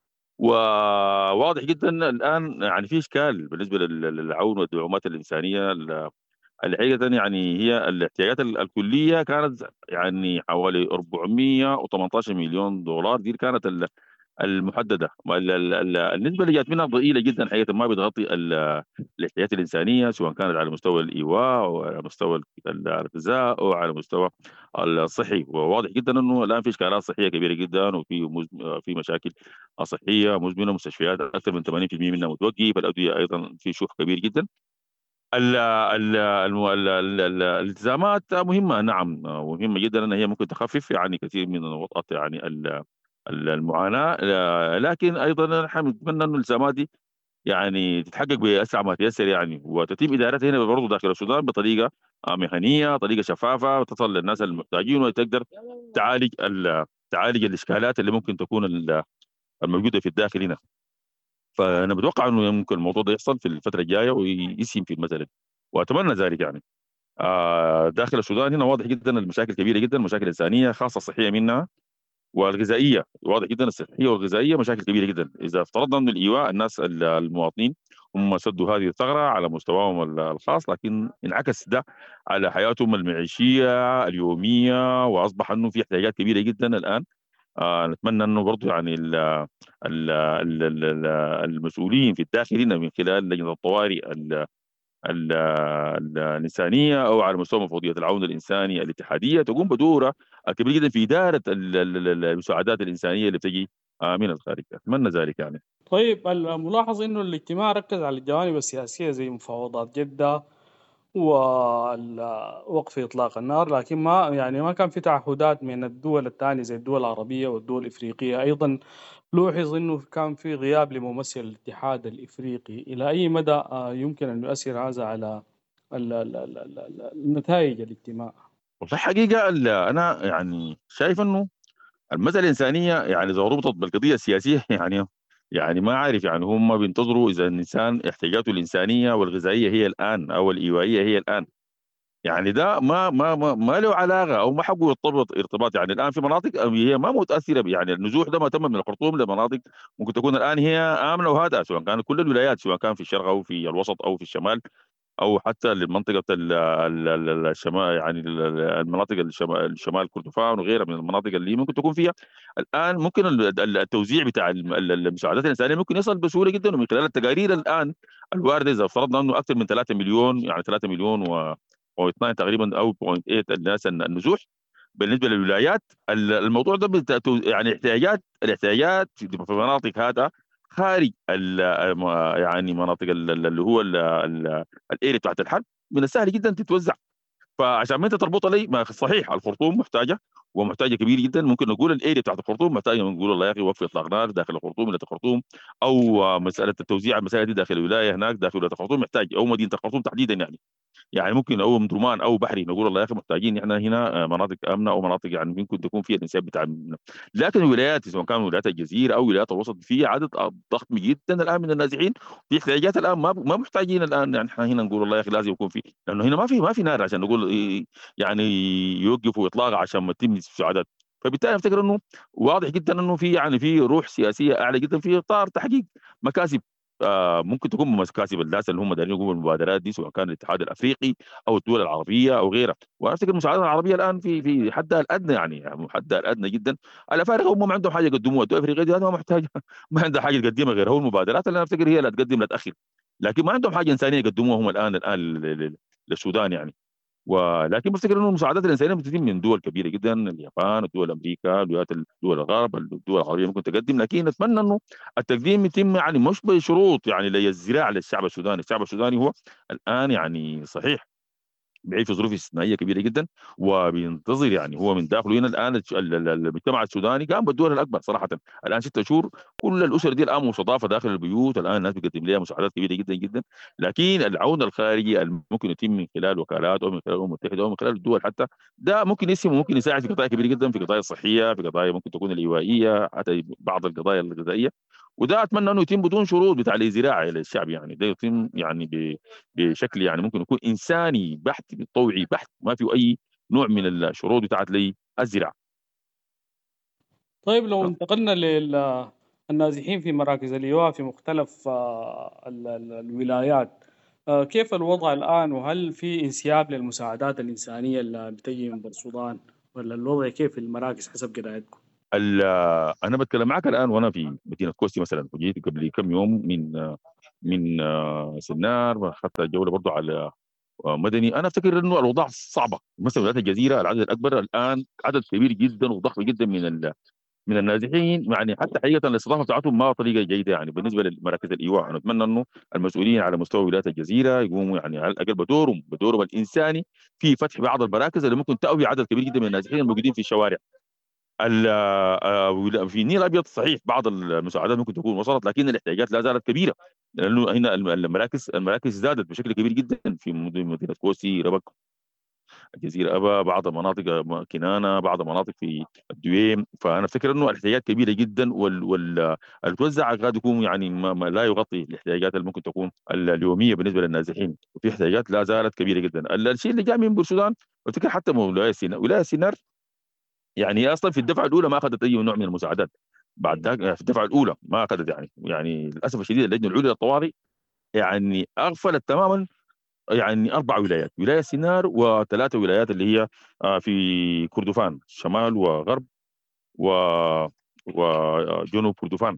وواضح جدا الآن يعني في إشكال بالنسبة للعون والدعومات الإنسانية. الحقيقة يعني هي الاحتياجات الكلية كانت يعني حوالي 418 مليون دولار، دي كانت المحددة. النسبة اللي جات منها ضئيلة جدا، حقيقة ما بتغطي الاحتياجات الإنسانية، سواء كانت على مستوى الإيواء أو على مستوى الغذاء أو على مستوى الصحي. وواضح جدا أنه الآن في إشكالات صحية كبيرة جدا، وفي مشاكل صحية مزمنة، مستشفيات أكثر من 80% منها متوقف، الأدوية أيضا في شح كبير جدا. الالتزامات مهمة، نعم مهمة جدا، أنها هي ممكن تخفف يعني كثير من وطأة يعني المعاناة، لكن أيضا نحن نتمنى أن الالتزامات دي يعني تتحقق بأسرع ما تيسر، يعني وتتم إدارتها هنا برضه داخل السودان بطريقة مهنية، طريقة شفافة، تصل للناس المحتاجين، وتقدر تعالج الإشكالات اللي ممكن تكون الموجودة في الداخل هنا. فأنا بتوقع أنه ممكن الموضوع ده يحصل في الفترة الجاية ويسهم في المسألة، وأتمنى ذلك. يعني داخل السودان هنا واضح جدا المشاكل كبيرة جدا، مشاكل إنسانية خاصة صحية منها، والغذائيه واضح جدا. الصحيه والغذائيه مشاكل كبيره جدا. اذا افترضنا انه الايواء الناس المواطنين هم سدوا هذه الثغره على مستواهم الخاص، لكن انعكس ده على حياتهم المعيشيه اليوميه، واصبح انه في احتياجات كبيره جدا الان. نتمنى انه برضه يعني المسؤولين في الداخل هنا من خلال لجنه الطوارئ الإنسانية أو على مستوى مفوضية العون الإنساني الاتحادية تقوم بدورها كبير جدا في إدارة المساعدات الإنسانية اللي بتجي من الخارج. أتمنى ذلك يعني. طيب، الملاحظ انه الاجتماع ركز على الجوانب السياسية زي مفاوضات جدة ووقف إطلاق النار، لكن ما كان في تعهدات من الدول الثانية زي الدول العربية والدول الإفريقية. أيضا لوحظ أنه كان في غياب لممثل الاتحاد الإفريقي. إلى أي مدى يمكن أن يؤثر هذا على النتائج الاجتماع؟ والله حقيقة أنا يعني شايف أنه المسألة الإنسانية يعني إذا ربطت بالقضية السياسية يعني ما عارف، يعني هم بينتظروا إذا الإنسان احتياجاته الإنسانية والغذائية هي الآن أو الإيوائية هي الآن. يعني ده ما له علاقه او ما حقه يرتبط ارتباط. يعني الان في مناطق هي ما متاثره، يعني النزوح ده ما تم من الخرطوم لمناطق ممكن تكون الان هي امنه وهادئه، سواء كانت كل الولايات، سواء كان في الشرق او في الوسط او في الشمال او حتى لمنطقه الشمال، يعني المناطق الشمال كردفان وغيرها من المناطق اللي ممكن تكون فيها الان ممكن التوزيع بتاع المساعدات الانسانيه ممكن يصل بسهوله جدا. ومن خلال التقارير الان الوارده، اذا فرضنا انه اكثر من 3 مليون، يعني 3 مليون و2 تقريبا او 0.8 الناس النزوح بالنسبه للولايات. الموضوع ده يعني الاحتياجات في مناطق هذا خارج يعني مناطق اللي هو الاريا بتاعت الحرب من السهل جدا تتوزع. فعشان ما انت تربطها لي، ما صحيح الخرطوم محتاجه ومحتاجه كبير جدا، ممكن نقول الاريا بتاعت الخرطوم محتاجه، نقول والله يا اخي وقف اطلاق نار داخل الخرطوم ولايه الخرطوم، او مساله التوزيع المسائل دي داخل الولايه هناك داخل ولايه الخرطوم محتاج، او مدينه الخرطوم تحديدا يعني ممكن او درمان او بحري نقول والله يا اخي محتاجين احنا هنا مناطق امنه او مناطق يعني ممكن تكون فيها الانسان بتاع. لكن الولايات سواء كانوا ولايات الجزيره او ولايات الوسط في عدد ضخم جدا الان من النازحين في احتياجات الان ما محتاجين الان. يعني احنا هنا نقول والله يا اخي لازم يكون في، لانه هنا ما في نار عشان نقول يعني يوقفوا اطلاق عشان ما تتم المساعدات. فبالتالي افتكر انه واضح جدا انه في يعني في روح سياسيه اعلى جدا في اطار تحقيق مكاسب ممكن تكون مكاسب الناس اللي هم دايرين يقوموا بالمبادرات دي، سواء كان الاتحاد الافريقي او الدول العربيه او غيرها. وانا افتكر المساعدات العربيه الان في حدها الادنى، يعني حدها الادنى جدا. الافارقه هم ما عندهم حاجه يقدموها، الدول الافريقيه دي ما محتاجه ما عندها حاجه تقدمها غير هو المبادرات اللي انا افتكر هي اللي تقدم لا تاخر، لكن ما عندهم حاجه انسانيه يقدموها هم الان للسودان يعني. ولكن بفتكر انه المساعدات الانسانيه بتتم من دول كبيره جدا، اليابان، الدول امريكا، دول الغرب، الدول العربيه ممكن تقدم، لكن نتمنى انه التقديم يتم يعني مش بشروط يعني للزراعه للشعب السوداني. الشعب السوداني هو الان يعني صحيح بعيد في ظروف استثنائيه كبيره جدا وبينتظر، يعني هو من داخله هنا الان المجتمع السوداني قام بالدور الاكبر صراحه. الان 6 شهور كل الاسر دي الان مستضافه داخل البيوت، الان الناس بتقدم لها مساعدات كبيره جدا جدا. لكن العون الخارجي ممكن يتم من خلال وكالات او من خلال الامم المتحده او من خلال الدول حتى، ده ممكن يسهم وممكن يساعد في قضايا كبيره جدا، في قضايا الصحيه، في قضايا ممكن تكون الايوائيه، حتى بعض القضايا الغذائيه. وده اتمنى انه يتم بدون شروط بتاع الزراعه للشعب، يعني ده يتم يعني بشكل يعني ممكن يكون انساني بحت طوعي بحت، ما في اي نوع من الشروط بتاعت الزراعه. طيب، لو انتقلنا للنازحين في مراكز الإيواء في مختلف الولايات، كيف الوضع الآن؟ وهل في انسياب للمساعدات الإنسانية اللي بتجي من السودان، ولا الوضع كيف في المراكز حسب قراءتكم؟ انا بتكلم معك الان وانا في مدينه كوستي مثلا، وجيت قبل كم يوم من سنار، واخذت جوله برضه على مدني. انا افتكر انه الاوضاع صعبه. مثلا ولايات الجزيره العدد الاكبر الان عدد كبير جدا وضخم جدا من النازحين، يعني حتى حقيقه الاستضافه بتاعتهم ما طريقه جيده يعني بالنسبه لمراكز الايواء. انا اتمنى انه المسؤولين على مستوى ولايه الجزيره يقوموا يعني على الاقل بدورهم الانساني في فتح بعض المراكز اللي ممكن تأوي عدد كبير جدا من النازحين الموجودين في الشوارع. في النيل الابيض صحيح بعض المساعدات ممكن تكون وصلت، لكن الاحتياجات لا زالت كبيره، لانه هنا المراكز زادت بشكل كبير جدا في مدينه كوسي، ربك، الجزيره ابا، بعض المناطق كنانه، بعض المناطق في الدويم. فانا افتكر انه الاحتياجات كبيره جدا، المتوزع قد يكون يعني ما لا يغطي الاحتياجات اللي ممكن تكون اليوميه بالنسبه للنازحين، وفي احتياجات لا زالت كبيره جدا. الشيء اللي جاء من السودان افتكر حتى ولايه سينار يعني هي اصلا في الدفعه الاولى ما اخذت اي نوع من المساعدات. بعد ذاك في الدفعه الاولى ما اخذت، يعني للاسف الشديد اللجنه العليا للطوارئ يعني اغفلت تماما يعني 4 ولايات، ولايه سينار و3 ولايات اللي هي في كردفان شمال وغرب وجنوب كردفان.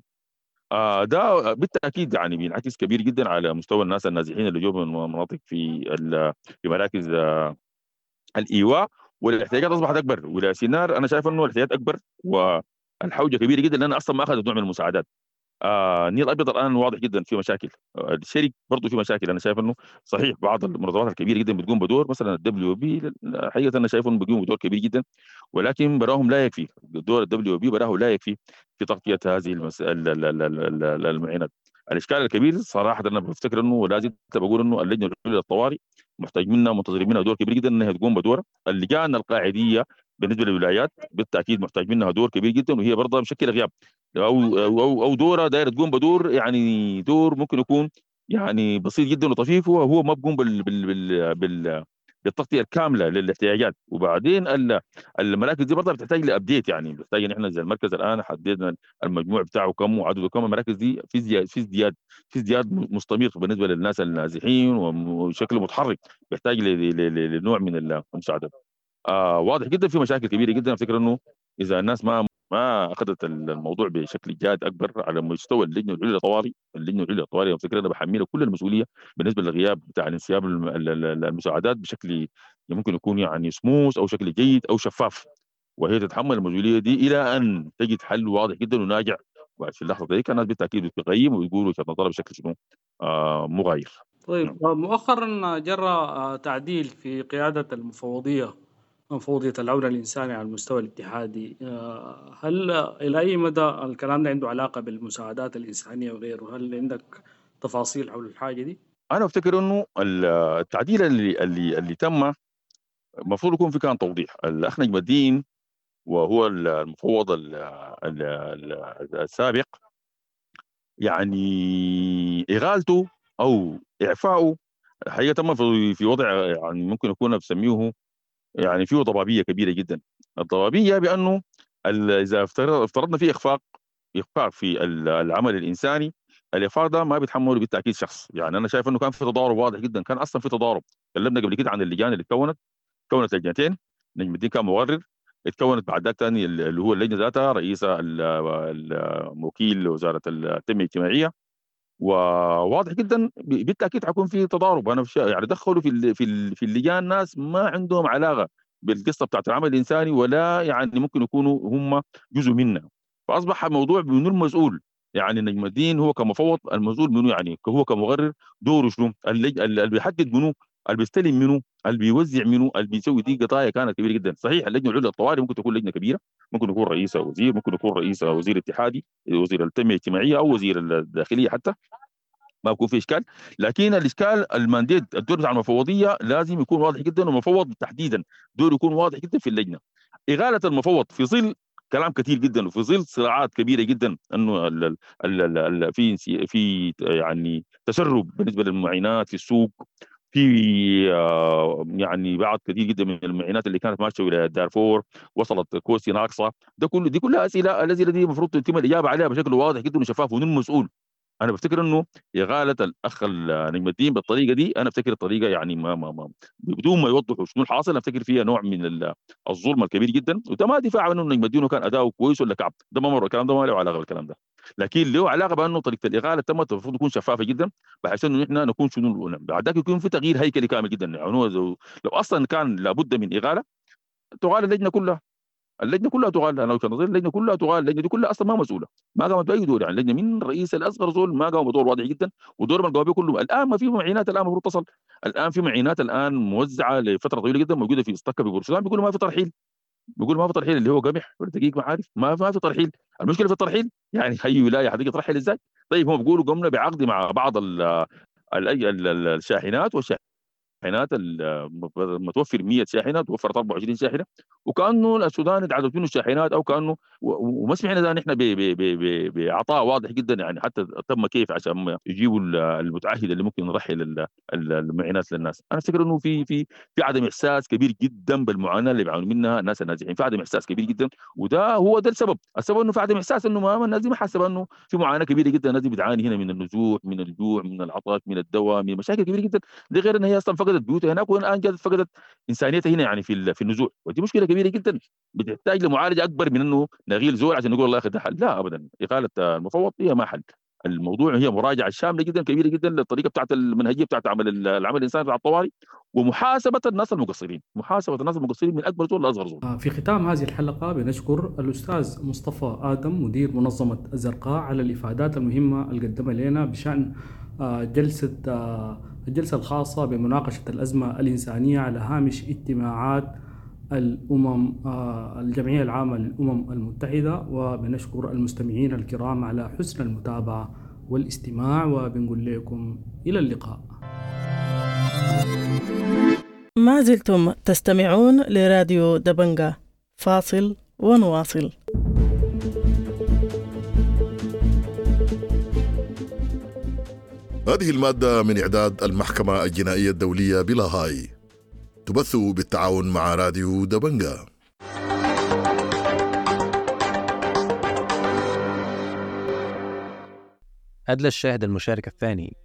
ده بالتاكيد يعني بينعكس كبير جدا على مستوى الناس النازحين اللي جو من مناطق في مراكز الايواء، والاحتياجات اصبحت اكبر. ولايه سينار انا شايف انه الاحتياجات اكبر والحوجه كبيره جدا، لان اصلا ما اخذت نوع من المساعدات. النيل الابيض الان واضح جدا في مشاكل، الشرق برضه في مشاكل. انا شايف انه صحيح بعض المنظمات الكبيره جدا بتقوم بدور، مثلا الدبليو بي حقيقه انا شايف انه بيقوم بدور كبير جدا، ولكن براهم لا يكفي. دور الدبليو بي براه لا يكفي في تغطيه هذه المعينات. الاشكال الكبير صراحه انا بفتكر انه لازم بقول انه اللجنه العليا للطوارئ محتاج منها منتظرين منها دور كبير جدا انها تقوم بدورها. اللجان القاعديه بالنسبه للولايات بالتاكيد محتاج منها دور كبير جدا، وهي برضه مشكله غياب او دوره دايره تقوم بدور، يعني دور ممكن يكون يعني بسيط جدا وطفيف، هو ما بيقوم بالتغطيه الكامله للاحتياجات. وبعدين المراكز دي برضه بتحتاج لابديت، يعني بتحتاج ان احنا زي المركز الان حددنا المجموع بتاعه كم وعدده كم. المراكز دي في ازدياد مستمر بالنسبه للناس النازحين وشكل متحرك، بيحتاج لنوع من المساعدات. واضح جدا في مشاكل كبيره جدا. افتكر انه اذا الناس ما اخذت الموضوع بشكل جاد اكبر على مستوى اللجنه العليا للطوارئ، اللجنه العليا للطوارئ افتكر انا بحملها كل المسؤوليه بالنسبه للغياب بتاع انسياب المساعدات بشكل ممكن يكون يعني سموث او شكل جيد او شفاف، وهي تتحمل المسؤوليه دي الى ان تجد حل واضح جدا وناجع. وفي اللحظه ديك الناس بالتاكيد بتقيم ويقولوا وجهه نظرها بشكل شنو مغاير. طيب مؤخرا جرى تعديل في قيادة مفوضية العون الإنساني على المستوى الاتحادي. هل إلى أي مدى الكلام ده عنده علاقة بالمساعدات الإنسانية وغيره؟ هل عندك تفاصيل حول الحاجة دي؟ انا افتكر انه التعديل اللي تم المفروض يكون في كان توضيح. الاخ نجم الدين وهو المفوض السابق، يعني اغالته او اعفائه حقيقه تم في وضع يعني ممكن يكون بسميه يعني فيه ضبابيه كبيره جدا. الضبابيه بانه اذا افترضنا في اخفاق في العمل الانساني، الاخفاق ده ما بيتحمله بالتاكيد شخص. يعني انا شايف انه كان في تضارب واضح جدا، كان اصلا في تضارب. تكلمنا قبل كده عن اللجان اللي كونت لجنتين. نجم الدين كان مغرر، اتكونت بعد ذاك ثاني اللي هو اللجنه ذاتها رئيسها الموكيل وزاره التنميه الاجتماعيه. وواضح جدا بالتاكيد حيكون في تضارب. انا يعني دخلوا في اللجان ناس ما عندهم علاقه بالقصه بتاعت العمل الانساني، ولا يعني ممكن يكونوا هم جزء منها. فاصبح الموضوع منو المسؤول. يعني نجم الدين هو كمفوض المسؤول منه، يعني هو كمغرر دوره شنو، اللي بيحدد منه، اللي بيستلم منه، اللي بيوزع منه، اللي بيسوي. دي قضايا كانت كبيره جدا. صحيح اللجنه العليا للطوارئ ممكن تكون لجنه كبيره، ممكن يكون رئيسها وزير، ممكن يكون رئيسها وزير اتحادي، وزير التنميه الاجتماعيه او وزير الداخليه حتى، ما بيكون في اشكال. لكن الاشكال المانديت الدور بتاع المفوضيه لازم يكون واضح جدا، والمفوض تحديدا دوره يكون واضح جدا في اللجنه. اغاله المفوض في ظل كلام كثير جدا وفي ظل صراعات كبيره جدا انه في يعني تسرب بالنسبه للمعينات في السوق، في يعني بعض كثير جدا من المعينات اللي كانت ماشيه ولايه دارفور وصلت كوسي ناقصه. دي كلها اسئله التي المفروض تتم الاجابه عليها بشكل واضح جدا وشفاف. ومن المسؤول؟ انا بفتكر انه اغاله الاخ نجم الدين بالطريقه دي، انا افتكر الطريقه يعني ما بدون ما يوضحوا شنو الحاصل، افتكر فيها نوع من الظلم الكبير جدا. وده ما دفاع عن انه نجم الدين كان اداؤه كويس ولا كعب، ده ما مر الكلام ده، ما له علاقه بالكلام ده. لكن له علاقه بانه طريقه الاغاله تمت المفروض تكون شفافه جدا، بحيث انه احنا نكون شنو بعد ذاك يكون في تغيير هيكلي كامل جدا. يعني لو اصلا كان لابد من اغاله تغال اللجنه كلها، اللجنه كلها تغال. انا وجهه نظري اللجنه كلها تغال. اللجنه دي كلها اصلا ما مسؤوله، ما قامت باي دور. يعني اللجنه من رئيس الاصغر زول ما قاموا بدور واضح جدا، ودور من القوابل كله. الان ما في معينات الان المفروض تصل، الان في معينات الان موزعه لفتره طويله جدا موجوده في استكه ببورسودان، بيقولوا ما في ترحيل، بيقولوا ما في ترحيل اللي هو قمح ولا دقيق ما عارف، ما في ترحيل. المشكله في الترحيل، يعني اي ولايه حتيجي ترحل ازاي؟ طيب هم بيقولوا قمنا بعقد مع بعض الشاحنات والشاحنات الشاحنات متوفر 100 شاحنه توفرت 24 شاحنه، وكانه السودان اتعدت منه الشاحنات، او كانه وما سمعنا نحن بعطاء واضح جدا، يعني حتى تم كيف عشان يجيبوا المتعهد اللي ممكن يرحل المعينات للناس. انا افتكر انه في عدم احساس كبير جدا بالمعاناه اللي بيعانوا منها الناس النازحين، في عدم احساس كبير جدا، وده هو ده السبب انه في عدم احساس انه ما الناس دي ما حاسه انه في معاناه كبيره جدا، الناس دي بتعاني هنا من النزوح، من الجوع، من العطش، من الدواء، من مشاكل كبيره جدا، ده غير ان هي اصلا فقدت بيوتها هناك، والان جت فقدت انسانيتها هنا يعني في النزوح، ودي مشكله كبيره جدا بتحتاج لمعالجه اكبر من انه نغيل زول عشان نقول والله اخذ حل. لا ابدا، اقاله المفوض هي ما حل الموضوع، هي مراجعه شامله جدا كبيره جدا للطريقه بتاعت المنهجيه بتاعت العمل الانساني على الطوارئ، ومحاسبه الناس المقصرين، محاسبه الناس المقصرين من اكبر زول لاصغر زول. في ختام هذه الحلقه بنشكر الاستاذ مصطفى ادم مدير منظمه الزرقاء على الافادات المهمه اللي قدمها لنا بشان الجلسه الخاصه بمناقشه الازمه الانسانيه على هامش اجتماعات الجمعيه العامه للامم المتحده. وبنشكر المستمعين الكرام على حسن المتابعه والاستماع، وبنقول لكم الى اللقاء. ما زلتم تستمعون لراديو دبنجا، فاصل ونواصل. هذه المادة من إعداد المحكمة الجنائية الدولية بلاهاي، تبث بالتعاون مع راديو دبنجا. أدلى الشاهد المشارك الثاني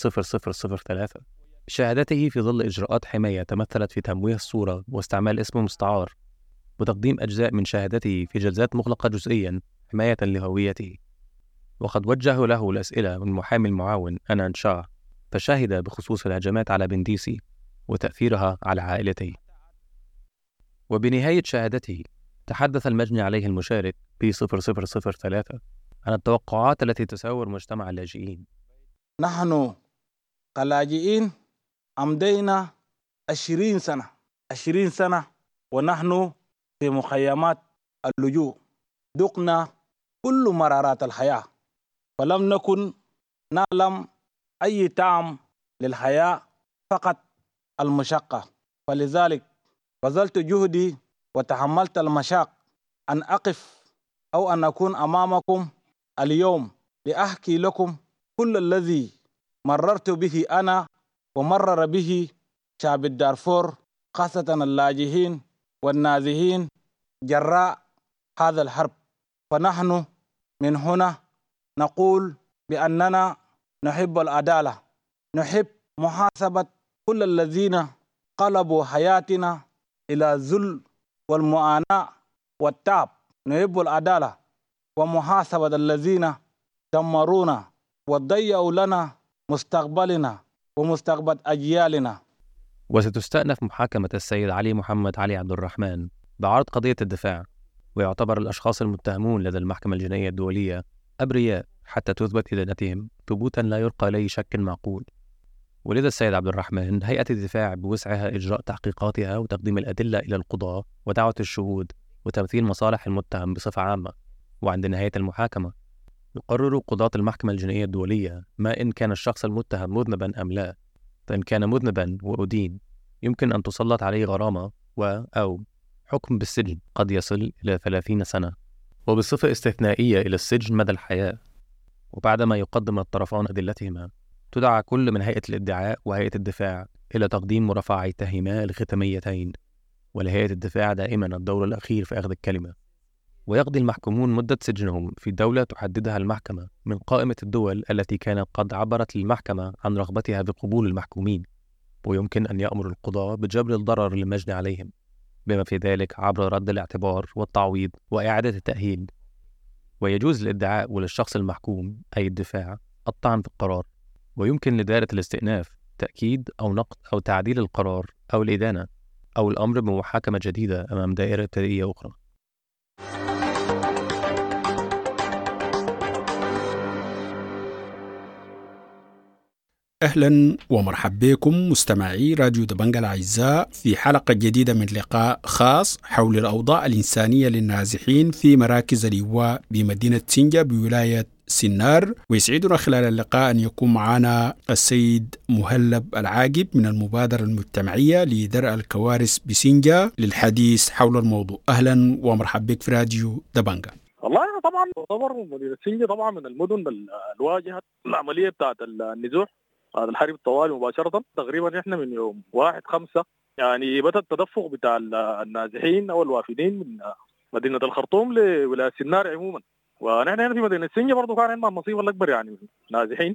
P0003 شهادته في ظل إجراءات حماية تمثلت في تمويه الصورة واستعمال اسم مستعار، وتقديم أجزاء من شهادته في جلسات مغلقة جزئيا حماية لهويته. وقد وجه له الأسئلة من محامي المعاون أنان شاه، فشهد بخصوص الهجمات على بنديسي وتأثيرها على عائلته. وبنهاية شهادته تحدث المجني عليه المشارك P0003 عن التوقعات التي تساور مجتمع اللاجئين. نحن كلاجئين أمضينا 20 سنة ونحن في مخيمات اللجوء، ذقنا كل مرارات الحياة، فلم نكن نعلم أي طعم للحياة، فقط المشقة. فلذلك بذلت جهدي وتحملت المشاق أن أقف أو أن أكون أمامكم اليوم لأحكي لكم كل الذي مررت به أنا ومرر به شعب الدارفور، خاصة اللاجئين والنازحين جراء هذا الحرب. فنحن من هنا نقول بأننا نحب العدالة، نحب محاسبة كل الذين قلبوا حياتنا إلى ذل والمعاناة والتعب. نحب العدالة ومحاسبة الذين دمرونا وضيعوا لنا مستقبلنا ومستقبل أجيالنا. وستستأنف محاكمة السيد علي محمد علي عبد الرحمن بعرض قضية الدفاع، ويعتبر الأشخاص المتهمون لدى المحكمة الجنائية الدولية أبرياء حتى تثبت إدانتهم ثبوتا لا يرقى إليه شك معقول. ولدى السيد عبد الرحمن هيئة الدفاع بوسعها إجراء تحقيقاتها وتقديم الأدلة إلى القضاة ودعوة الشهود وتمثيل مصالح المتهم بصفة عامة. وعند نهاية المحاكمة يقرر قضاة المحكمة الجنائية الدولية ما إن كان الشخص المتهم مذنبا أم لا. فإن كان مذنبا وأدين يمكن أن تسلط عليه غرامة أو حكم بالسجن قد يصل إلى 30 سنة، وبصفة استثنائية إلى السجن مدى الحياة. وبعدما يقدم الطرفان أدلتهما تدعى كل من هيئة الادعاء وهيئة الدفاع إلى تقديم مرافعتيهما الختاميتين، ولهيئة الدفاع دائما الدور الأخير في أخذ الكلمة. ويقضي المحكومون مدة سجنهم في دولة تحددها المحكمة من قائمة الدول التي كانت قد عبرت للمحكمة عن رغبتها بقبول المحكومين، ويمكن أن يأمر القضاة بجبر الضرر للمجني عليهم، بما في ذلك عبر رد الاعتبار والتعويض وإعادة التأهيل. ويجوز للادعاء وللشخص المحكوم أي الدفاع الطعن في القرار، ويمكن لدائرة الاستئناف تأكيد أو نقض أو تعديل القرار أو الإدانة أو الأمر بمحاكمة جديدة أمام دائرة ابتدائية أخرى. أهلا ومرحبا بكم مستمعي راديو دبنجة الأعزاء في حلقة جديدة من لقاء خاص حول الأوضاع الإنسانية للنازحين في مراكز الإيواء بمدينة سنجة بولاية سنار. ويسعدنا خلال اللقاء أن يكون معنا السيد مهلب العاقب من المبادرة المجتمعية لدرء الكوارث بسنجة للحديث حول الموضوع. أهلا ومرحبا بك في راديو دبنجة. والله طبعا تعتبر مدينة سنجة طبعا من المدن الواجهة العملية بتاعت النزوح هذا الحرب الطوالي مباشرة. تقريبا احنا من يوم 1/5 يعني بدأ التدفق بتاع النازحين او الوافدين من مدينة الخرطوم لولاية سنار عموما. ونحن هنا في مدينة سنجة برضه كان عندنا النصيب الأكبر يعني من النازحين،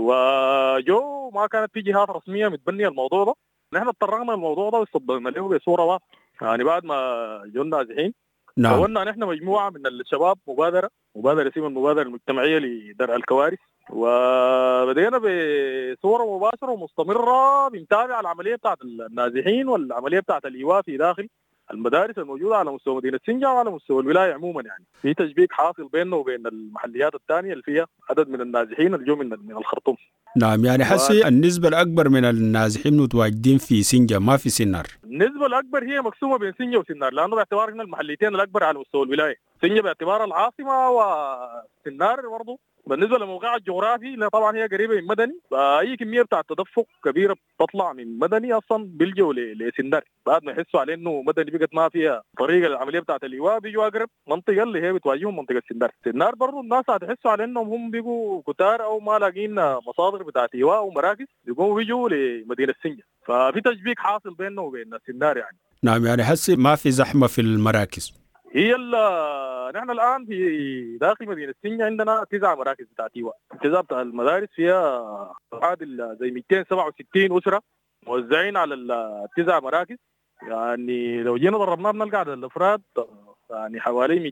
وجو ما كانت في جهات رسمية متبنية الموضوع ده. نحن اتطرقنا الموضوع ده واستضفنا له بصورة واضحة يعني بعد ما جو النازحين. نعم. كونا نحن مجموعة من الشباب مبادرة اسمها المبادرة المجتمعية لدرء الكوارث، وبدينا بصورة مباشرة ومستمرة بنتابع العملية بتاعت النازحين والعملية بتاعت الإيواء في داخل المدارس الموجودة على مستوى مدينة سنجة وعلى مستوى الولاية عموما. يعني في تشبيك حاصل بيننا وبين المحليات الثانية اللي فيها عدد من النازحين اللي جو من الخرطوم. نعم، يعني حسي النسبة الأكبر من النازحين متواجدين في سنجة ما في سنار. النسبة الأكبر هي مقسومة بين سنجة وسنار، لأنه باعتبار إن المحليتين الأكبر على مستوى الولاية سنجة باعتبار العاصمة، وسنار برضه بالنسبة لموقعها الجغرافي اللي طبعا هي قريبة من مدني، فأي كمية بتاع تدفق كبيرة بتطلع من مدني أصلا بيلجوا لسنار بعد ما يحسوا على إنه مدني بقت ما فيها طريقة للعملية بتاعت الإيواء، بيجوا أقرب منطقة اللي هي بتواجههم منطقة سنار برضه الناس هتحسوا على إنهم هم بيجوا كتار أو ما لاقين مصادر بتاعت إيواء ومراكز يقوموا بيجوا لمدينة سنجة، ففي تشبيك حاصل بيننا وبين سنار يعني. نعم، يعني حسي ما في زحمة في المراكز. هي نحن الآن في داخل مدينة سنجة عندنا 9 مراكز بتاعت إيواء. 9 بتاع المدارس فيها عادل زي 267 أسرة موزعين على 9 مراكز. يعني لو جينا ضربناه بنلقى عدد الأفراد يعني حوالي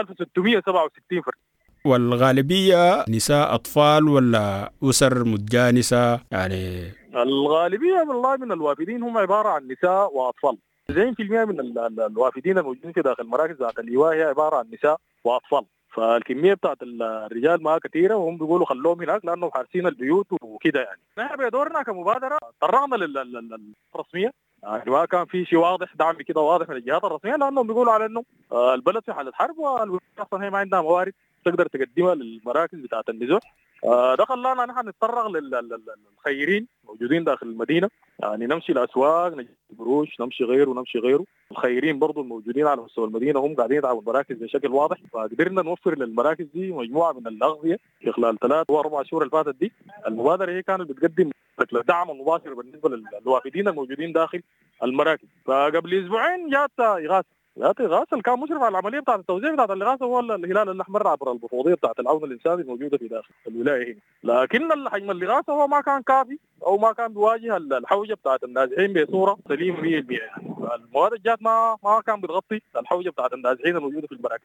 2667 فرد. والغالبية نساء أطفال ولا أسر متجانسة؟ يعني الغالبية والله من الوافدين هم عبارة عن نساء وأطفال. 90% من الوافدين الموجودين في داخل المراكز بتاعت الإيواء هي عبارة عن نساء وأطفال، فالكمية بتاعت الرجال ما كثيرة وهم بيقولوا خلوهم هناك لأنهم حارسين البيوت وكده. يعني نحن بدورنا كمبادرة طرقنا للرسمية، يعني ما كان في شيء واضح دعم كده واضح من الجهات الرسمية، لأنهم بيقولوا على إنه البلد في حالة حرب والولاية أصلا هي ما عندها موارد تقدر تقدمها للمراكز بتاعت النزوح. ده خلانا نحن نتطرق للخيرين موجودين داخل المدينة، يعني نمشي الأسواق نجيب قروش نمشي غيره. الخيرين برضو الموجودين على مستوى المدينة هم قاعدين يدعموا المراكز بشكل واضح، فقدرنا نوفر للمراكز دي مجموعة من الأغذية في خلال 3 و 4 شهور اللي فاتت دي. المبادرة هي كانت بتقدم الدعم المباشر بالنسبة للوافدين الموجودين داخل المراكز. فقبل أسبوعين جات إغاثة اللي كان مشرف على العملية بتاعت التوزيع بتاعت الإغاثة هو الهلال الأحمر عبر البفوضية بتاعت العون الإنساني الموجودة في داخل الولاية هنا، لكن حجم الإغاثة هو ما كان كافي أو ما كان بيواجه الحوجة بتاعت النازحين بصورة سليمة 100%. يعني المواد الجات ما كان بتغطي الحوجة بتاعت النازحين الموجودة في المراكز.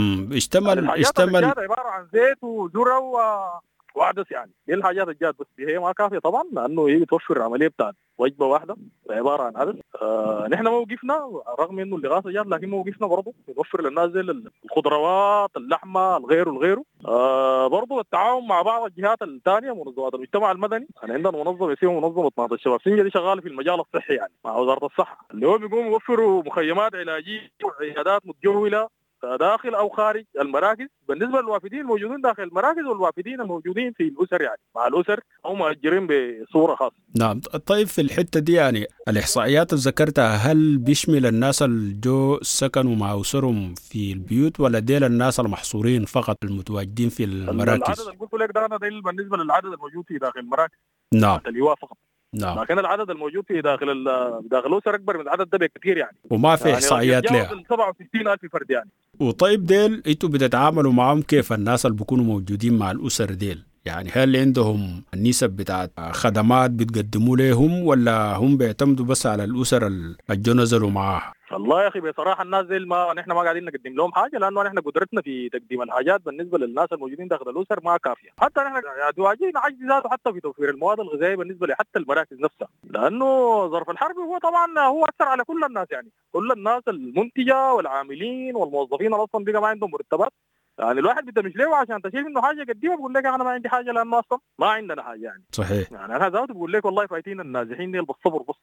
اشتمل عبارة عن زيت وذرة وعدس، يعني دي الحاجات الجات بس هي ما كافية طبعا، لأنه هي بتوفر عملية بتاعت وجبة واحدة عبارة عن عدس. نحن موقفنا رغم انه الإغاثة جات لكن موقفنا برضه بنوفر للناس زي الخضروات اللحمة الغيره. برضه التعاون مع بعض الجهات الثانية منظمات المجتمع المدني. يعني عندنا منظمة اسمها منظمة نهضة الشباب سنجة دي شغالة في المجال الصحي يعني مع وزارة الصحة، اللي هو بيقوموا يوفروا مخيمات علاجية وعيادات متجولة داخل أو خارج المراكز بالنسبة للوافدين الموجودين داخل المراكز والوافدين الموجودين في الأسر، يعني مع الأسر أو مهجرين بصورة خاصة. نعم. طيب في الحتة دي يعني الإحصائيات اللي ذكرتها هل بيشمل الناس اللي جو سكنوا مع أسرهم في البيوت ولا ديل الناس المحصورين فقط المتواجدين في المراكز؟ العدد اللي قلت لك ده أنا بالنسبة للعدد الموجود في داخل المراكز. نعم. الإيواء فقط. نعم. لكن العدد الموجود في داخل الأسر أكبر من العدد ده بكثير يعني. وما في إحصائيات لها. 67,000 فرد يعني. وطيب ديل انتوا بتتعاملوا معهم كيف الناس اللي بيكونوا موجودين مع الأسر ديل؟ يعني هل عندهم النسب بتاعت خدمات بتقدموا لهم ولا هم بيعتمدوا بس على الأسر اللي نزلوا معاها؟ والله يا اخي بصراحه الناس زي نحن ما قاعدين نقدم لهم حاجه، لانه نحن قدرتنا في تقديم الحاجات بالنسبه للناس الموجودين داخل الاسر ما كافيه، حتى نحن تواجهنا عجز ذاته حتى في توفير المواد الغذائيه بالنسبه لحتى المراكز نفسها، لانه ظرف الحرب هو طبعا هو اثر على كل الناس، يعني كل الناس المنتجه والعاملين والموظفين اصلا بقى ما عندهم مرتبات يعني الواحد بيدمج له عشان تشيل منه حاجه قديمه بقول لك انا ما عندي حاجه لانه اصلا ما عندنا حاجه يعني. صحيح. يعني انا ذاته بقول لك والله فايتين النازحين دي بالصبر بس.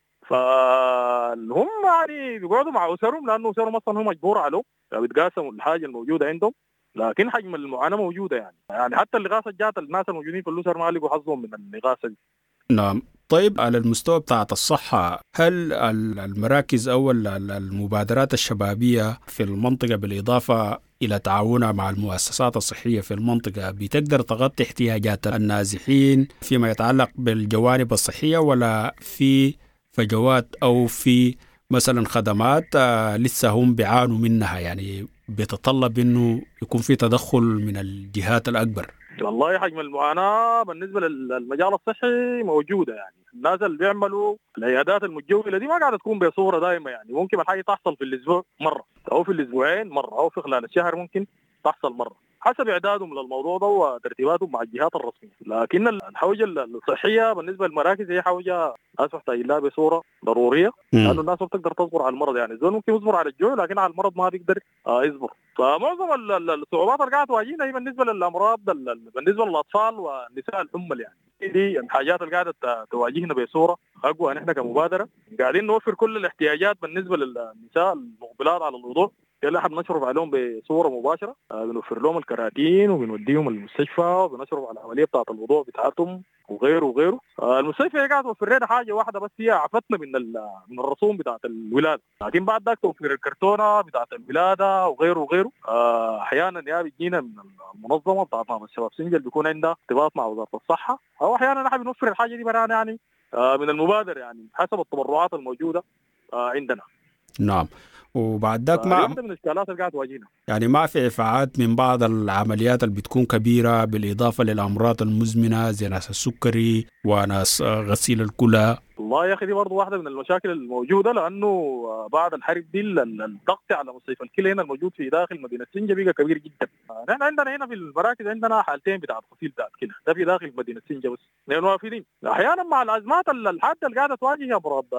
فهم يعني بيقعدوا مع اسرهم لانه اسرهم اصلا هم مجبور عليه بيتقاسموا الحاجه الموجوده عندهم. لكن حجم المعاناه موجوده يعني حتى الاغاثه جات الناس الموجودين في الاسر ما لقوا حظهم من الاغاثه دي. نعم. طيب على المستوى بتاعة الصحة، هل المراكز أو المبادرات الشبابية في المنطقة بالإضافة إلى تعاونها مع المؤسسات الصحية في المنطقة بتقدر تغطي احتياجات النازحين فيما يتعلق بالجوانب الصحية، ولا في فجوات أو في مثلا خدمات لسه هم بيعانوا منها يعني بيتطلب إنه يكون في تدخل من الجهات الأكبر؟ والله حجم المعاناة بالنسبة للمجال الصحي موجودة يعني. الناس اللي بيعملوا العيادات المتجولة دي ما قاعدة تكون بصورة دائمة يعني. ممكن الحاجة تحصل في الأسبوع مرة أو في الأسبوعين مرة أو في خلال الشهر ممكن تحصل مرة حسب إعدادهم للموضوع ده وترتيباتهم مع الجهات الرسمية. لكن الحوجة الصحية بالنسبة للمراكز هي حوجة الناس محتاجين لها بصورة ضرورية لأنه الناس ما بتقدر تصبر على المرض يعني. الزول ممكن يصبر على الجوع لكن على المرض ما بيقدر يصبر. فمعظم الصعوبات اللي قاعدة تواجهنا هي بالنسبة للأمراض بالنسبة للأطفال والنساء الحمل يعني. دي الحاجات اللي قاعدة تواجهنا بصورة أقوى. نحن كمبادرة قاعدين نوفر كل الاحتياجات بالنسبة للنساء المقبلات على الوضوء اللي احنا بنشرف عليهم بصوره مباشره. بنوفر لهم الكراتين وبنوديهم المستشفى وبنشرف على العمليه بتاعه الوضوء بتاعتهم وغيره. المستشفى قاعد توفر لنا حاجه واحده بس هي عفتنا من الرسوم بتاعه الولاده. لكن بعد ذاك توفر الكرتونه بتاعه الولاده وغيره. احيانا يا بيجينا من المنظمه بتاعت نهضة الشباب سنجل بيكون عندها ارتباط مع وزاره الصحه، او احيانا نحن بنوفر الحاجه دي برانا يعني من المبادر يعني حسب التبرعات الموجوده عندنا. نعم. وبعد ذاك ما من الاشكالات اللي قاعد تواجهنا يعني ما في إفاعات من بعض العمليات اللي بتكون كبيرة بالإضافة للأمراض المزمنة زي ناس السكري وناس غسيل الكلى. والله يا أخي دي برضو واحدة من المشاكل الموجودة لأنه بعد الحرب دي الضغط على مستشفى الكلى هنا الموجود في داخل مدينة سنجة بقى كبير جدا. نحن عندنا هنا في المراكز عندنا حالتين بتاعت غسيل بتاعت كلى ده في داخل مدينة سنجة بس. لأنه وافدين أحيانا مع الأزمات الحادة اللي قاعدة تواجه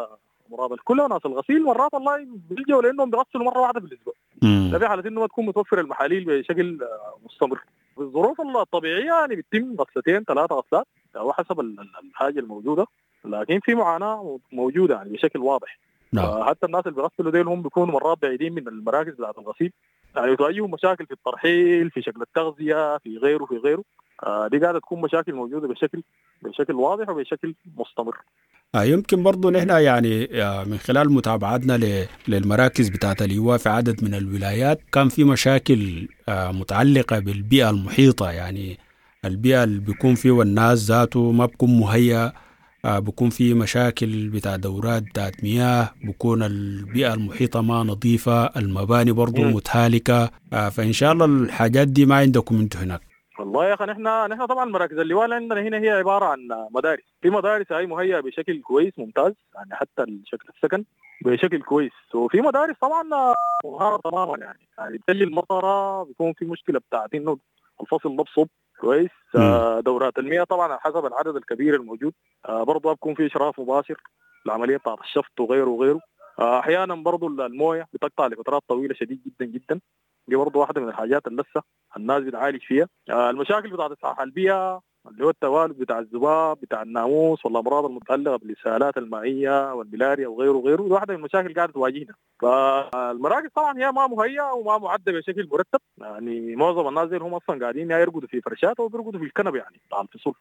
أمراض الكلى وناس الغسيل مرات الله بيلجوا لأنهم بيغسلوا مرة واحدة في الأسبوع. ده في حالة إنه ما تكون متوفر المحاليل بشكل مستمر. في الظروف الطبيعية يعني بيتم غسلتين 3 غسلات أو حسب الحاجة الموجودة. لكن في معاناة موجودة يعني بشكل واضح. حتى الناس اللي بيغسلوا ديل هم بيكونوا مرات بعيدين من المراكز بتاعت الغسيل يعني تواجههم مشاكل في الترحيل في شكل التغذية في غيره. دي قاعدة تكون مشاكل موجودة بشكل واضح وبشكل مستمر. يمكن برضو نحن يعني من خلال متابعتنا للمراكز بتاعت الإيواء في عدد من الولايات كان في مشاكل متعلقة بالبيئة المحيطة. يعني البيئة اللي بيكون فيه والناس ذاته ما بيكون مهيأ، بيكون في مشاكل بتاع دورات بتاعت مياه، بيكون البيئة المحيطة ما نظيفة، المباني برضو متهالكة. فإن شاء الله الحاجات دي ما عندكم انتوا هناك. والله يا اخي نحن طبعا مراكز اللواء اللي عندنا هنا هي عباره عن مدارس. في مدارس هي مهيئه بشكل كويس ممتاز يعني حتى شكل السكن بشكل كويس. وفي مدارس طبعا مهاره تماما يعني بتجي المطره بيكون في مشكله بتاعت انه الفصل ده بصب كويس. دورات المياه طبعا على حسب العدد الكبير الموجود برضه بيكون في اشراف مباشر العمليه بتاعت الشفط وغيره. احيانا برضه المويه بتقطع لفترات طويله شديد جدا. دي برضه واحدة من الحاجات اللي لسه الناس بتعالج فيها. المشاكل بتاعت إصلاح البيئة اللي هو التوالد بتاع الذباب بتاع الناموس والأمراض المتعلقة بالإسهالات المائية والملاريا وغيره دي واحدة من المشاكل اللي قاعدة تواجهنا. فالمراكز طبعا هي ما مهيئة وما معدة بشكل مرتب. يعني معظم الناس دي هم أصلا قاعدين يرقدوا في فرشات أو بيرقدوا في الكنبة يعني على الفصول.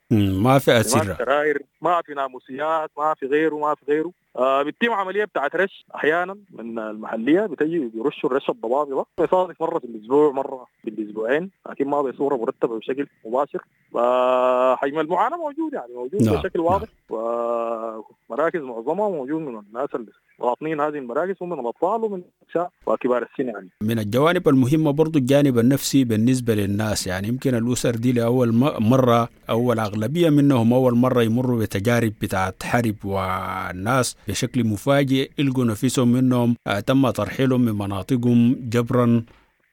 ما في أسرة، ما في سراير، ما في ناموسيات، ما في غيره. بتتم عمليه بتاعت رش احيانا من المحليه بتجي بيرشوا الرش الضبابي ده بيصادف مره في الاسبوع مره في الاسبوعين لكن ما بصوره مرتبه بشكل مباشر. حجم المعاناه موجود يعني بشكل واضح. ومراكز معظمها موجود من الناس اللي غاطنين هذه المراكز ومن الاطفال ومن النساء وكبار السن يعني. من الجوانب المهمه برضو الجانب النفسي بالنسبه للناس. يعني يمكن الاسر دي لاول مره او الاغلبيه منهم اول مره يمروا بتجارب بتاعت حرب والناس بشكل مفاجئ يلقوا نفسهم منهم تم ترحيلهم من مناطقهم جبرا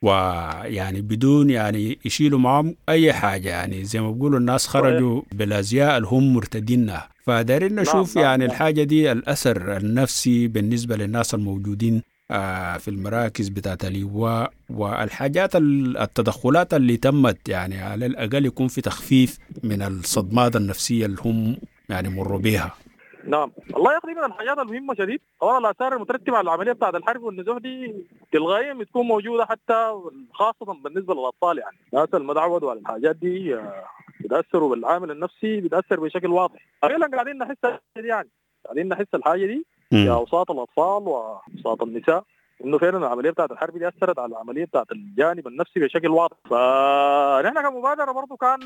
ويعني بدون يعني يشيلوا معهم أي حاجة. يعني زي ما بيقولوا الناس خرجوا بالأزياء اللي هم مرتدينها. فدارين نشوف يعني الحاجة دي الأثر النفسي بالنسبة للناس الموجودين في المراكز بتاعت اللواء والحاجات التدخلات اللي تمت يعني على الأقل يكون في تخفيف من الصدمات النفسية اللي هم يعني مروا بها. نعم الله يقضي من الحاجات المهمة شديد. أولا الآثار المترتبة على العملية بتاعت الحرب والنزوح دي تلغائيا بتكون موجودة حتى خاصة بالنسبة للأطفال. يعني الناس المتعودوا على الحاجات دي بتأثروا بالعامل النفسي، بتأثر بشكل واضح. أخيرا قاعدين نحس يعني قاعدين نحس الحاجة دي في أوساط الأطفال وأوساط النساء، إنه فعلا العملية بتاعت الحرب دي أثرت على العملية بتاعت الجانب النفسي بشكل واضح. فنحن كمبادرة برضو كان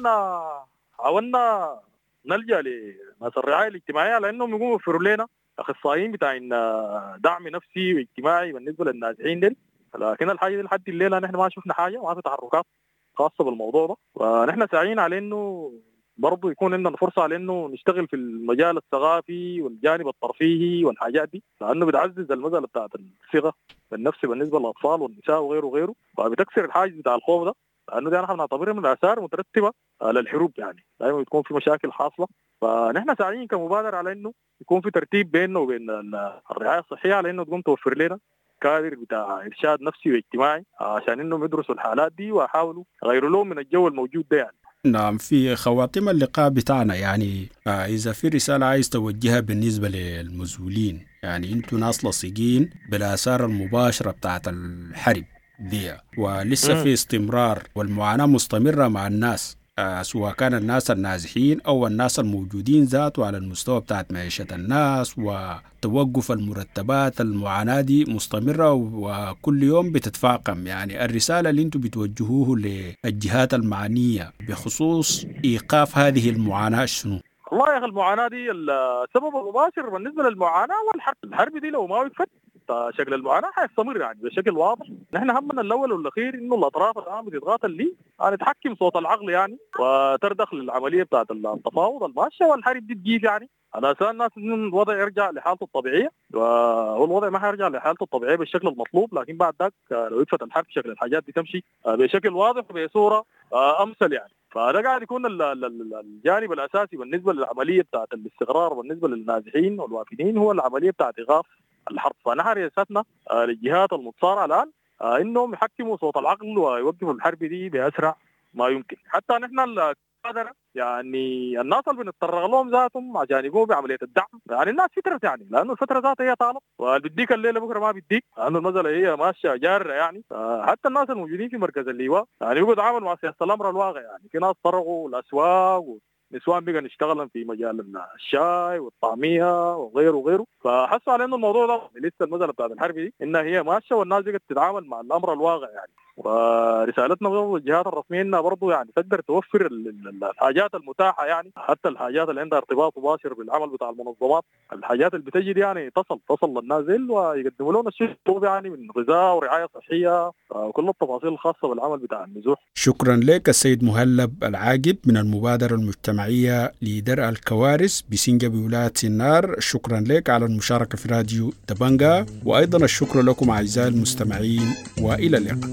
حاولنا نلجأ لناس الرعاية الاجتماعية لأنهم يقوموا يوفروا لنا أخصائيين بتاعين دعم نفسي واجتماعي بالنسبة للنازحين دي. لكن الحاجة دي لحد الليلة نحن ما شفنا حاجة، ما في تحركات خاصة بالموضوع ده. ونحن ساعين على إنه برضو يكون عندنا فرصة على إنه نشتغل في المجال الثقافي والجانب الترفيهي والحاجات دي، لأنه بتعزز المسألة بتاعت الثقة بالنفس بالنسبة للأطفال والنساء وغيره، فبتكسر الحاجز بتاع الخوف ده، لأنه دي نحن نعتبرها من الآثار مترتبة على الحروب. يعني دائما بتكون في مشاكل حاصلة، فنحن ساعيين كمبادرة على إنه يكون في ترتيب بيننا وبين الرعاية الصحية على إنه تقوم توفر لنا كادر بتاع إرشاد نفسي واجتماعي عشان إنهم يدرسوا الحالات دي ويحاولوا يغيروا لهم من الجو الموجود ده. يعني نعم، في خواتم اللقاء بتاعنا يعني إذا في رسالة عايز توجهها بالنسبة للمسؤولين، يعني أنتوا ناس لصيقين بالآثار المباشرة بتاعت الحرب دي ولسه في استمرار والمعاناة مستمرة مع الناس، سواء كان الناس النازحين أو الناس الموجودين ذاته على المستوى بتاعت معيشة الناس وتوقف المرتبات. المعاناة دي مستمرة وكل يوم بتتفاقم. يعني الرسالة اللي انتم بتوجهوه للجهات المعنية بخصوص إيقاف هذه المعاناة شنو؟ والله يا أخي المعاناة دي السبب المباشر بالنسبة للمعاناة والحرب دي لو ما وقفت شكل المعاناة حيستمر يعني بشكل واضح. نحن همنا الأول والأخير إنه الأطراف الآن بتتقاتل لي يعني تحكم صوت العقل يعني وتردخل العملية بتاعت التفاوض الماشية والحرب دي تجيب يعني على أساس الناس إنه الوضع يرجع لحالته الطبيعية، وهو الوضع ما حيرجع لحالته الطبيعية بالشكل المطلوب، لكن بعد ذاك لو وقفت الحرب شكل الحاجات دي تمشي بشكل واضح وبصورة أمثل يعني. فده قاعد يكون الجانب الأساسي بالنسبة للعملية بتاعت الاستقرار بالنسبة للنازحين والوافدين هو العملية بتاعت إيقاف الحرب. فنحن رئاستنا للجهات المتصارعة الآن إنهم يحكموا صوت العقل ويوقفوا الحرب دي بأسرع ما يمكن. حتى نحن القادرة يعني الناس اللي بنتطرق لهم ذاتهم عشان يقوموا بعملية الدعم، يعني الناس فترة يعني لأنه الفترة ذاتها هي طالب وبديك الليلة بكرة ما بديك، لأنه المسألة هي ماشية جارة يعني. حتى الناس الموجودين في مركز اللواء يعني يقعدوا يتعاملوا مع سياسة الأمر الواقع. يعني في ناس طرقوا الأسواق نسوان بقى نشتغل في مجال الشاي والطعمية وغيره، فحسوا على انه الموضوع ده لسه المسألة بتاعت الحرب دي انها هي ماشية والناس بقت تتعامل مع الامر الواقع يعني. ورسالتنا برضه الجهات الرسمية انها برضه يعني تقدر توفر الحاجات المتاحة، يعني حتى الحاجات اللي عندها ارتباط مباشر بالعمل بتاع المنظمات، الحاجات اللي بتجي يعني تصل للنازل ويقدموا لهم الشيء يعني من غذاء ورعاية صحية وكل التفاصيل الخاصة بالعمل بتاع النزوح. شكرا لك السيد مهلب العاقب من المبادرة المجتمعية لدرء الكوارث بسنجة بولاية سنار. شكرا لك على المشاركة في راديو دبنجا، وأيضا الشكر لكم أعزائي المستمعين، وإلى اللقاء.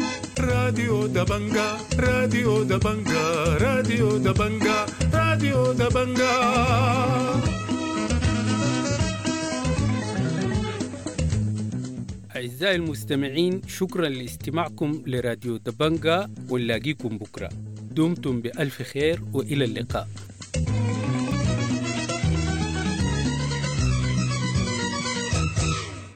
راديو دبنجا راديو دبنجا راديو دبنجا راديو دبنجا. أعزائي المستمعين، شكرا لاستماعكم لراديو دبنجا، ونلاقيكم بكرة. دمتم بألف خير وإلى اللقاء.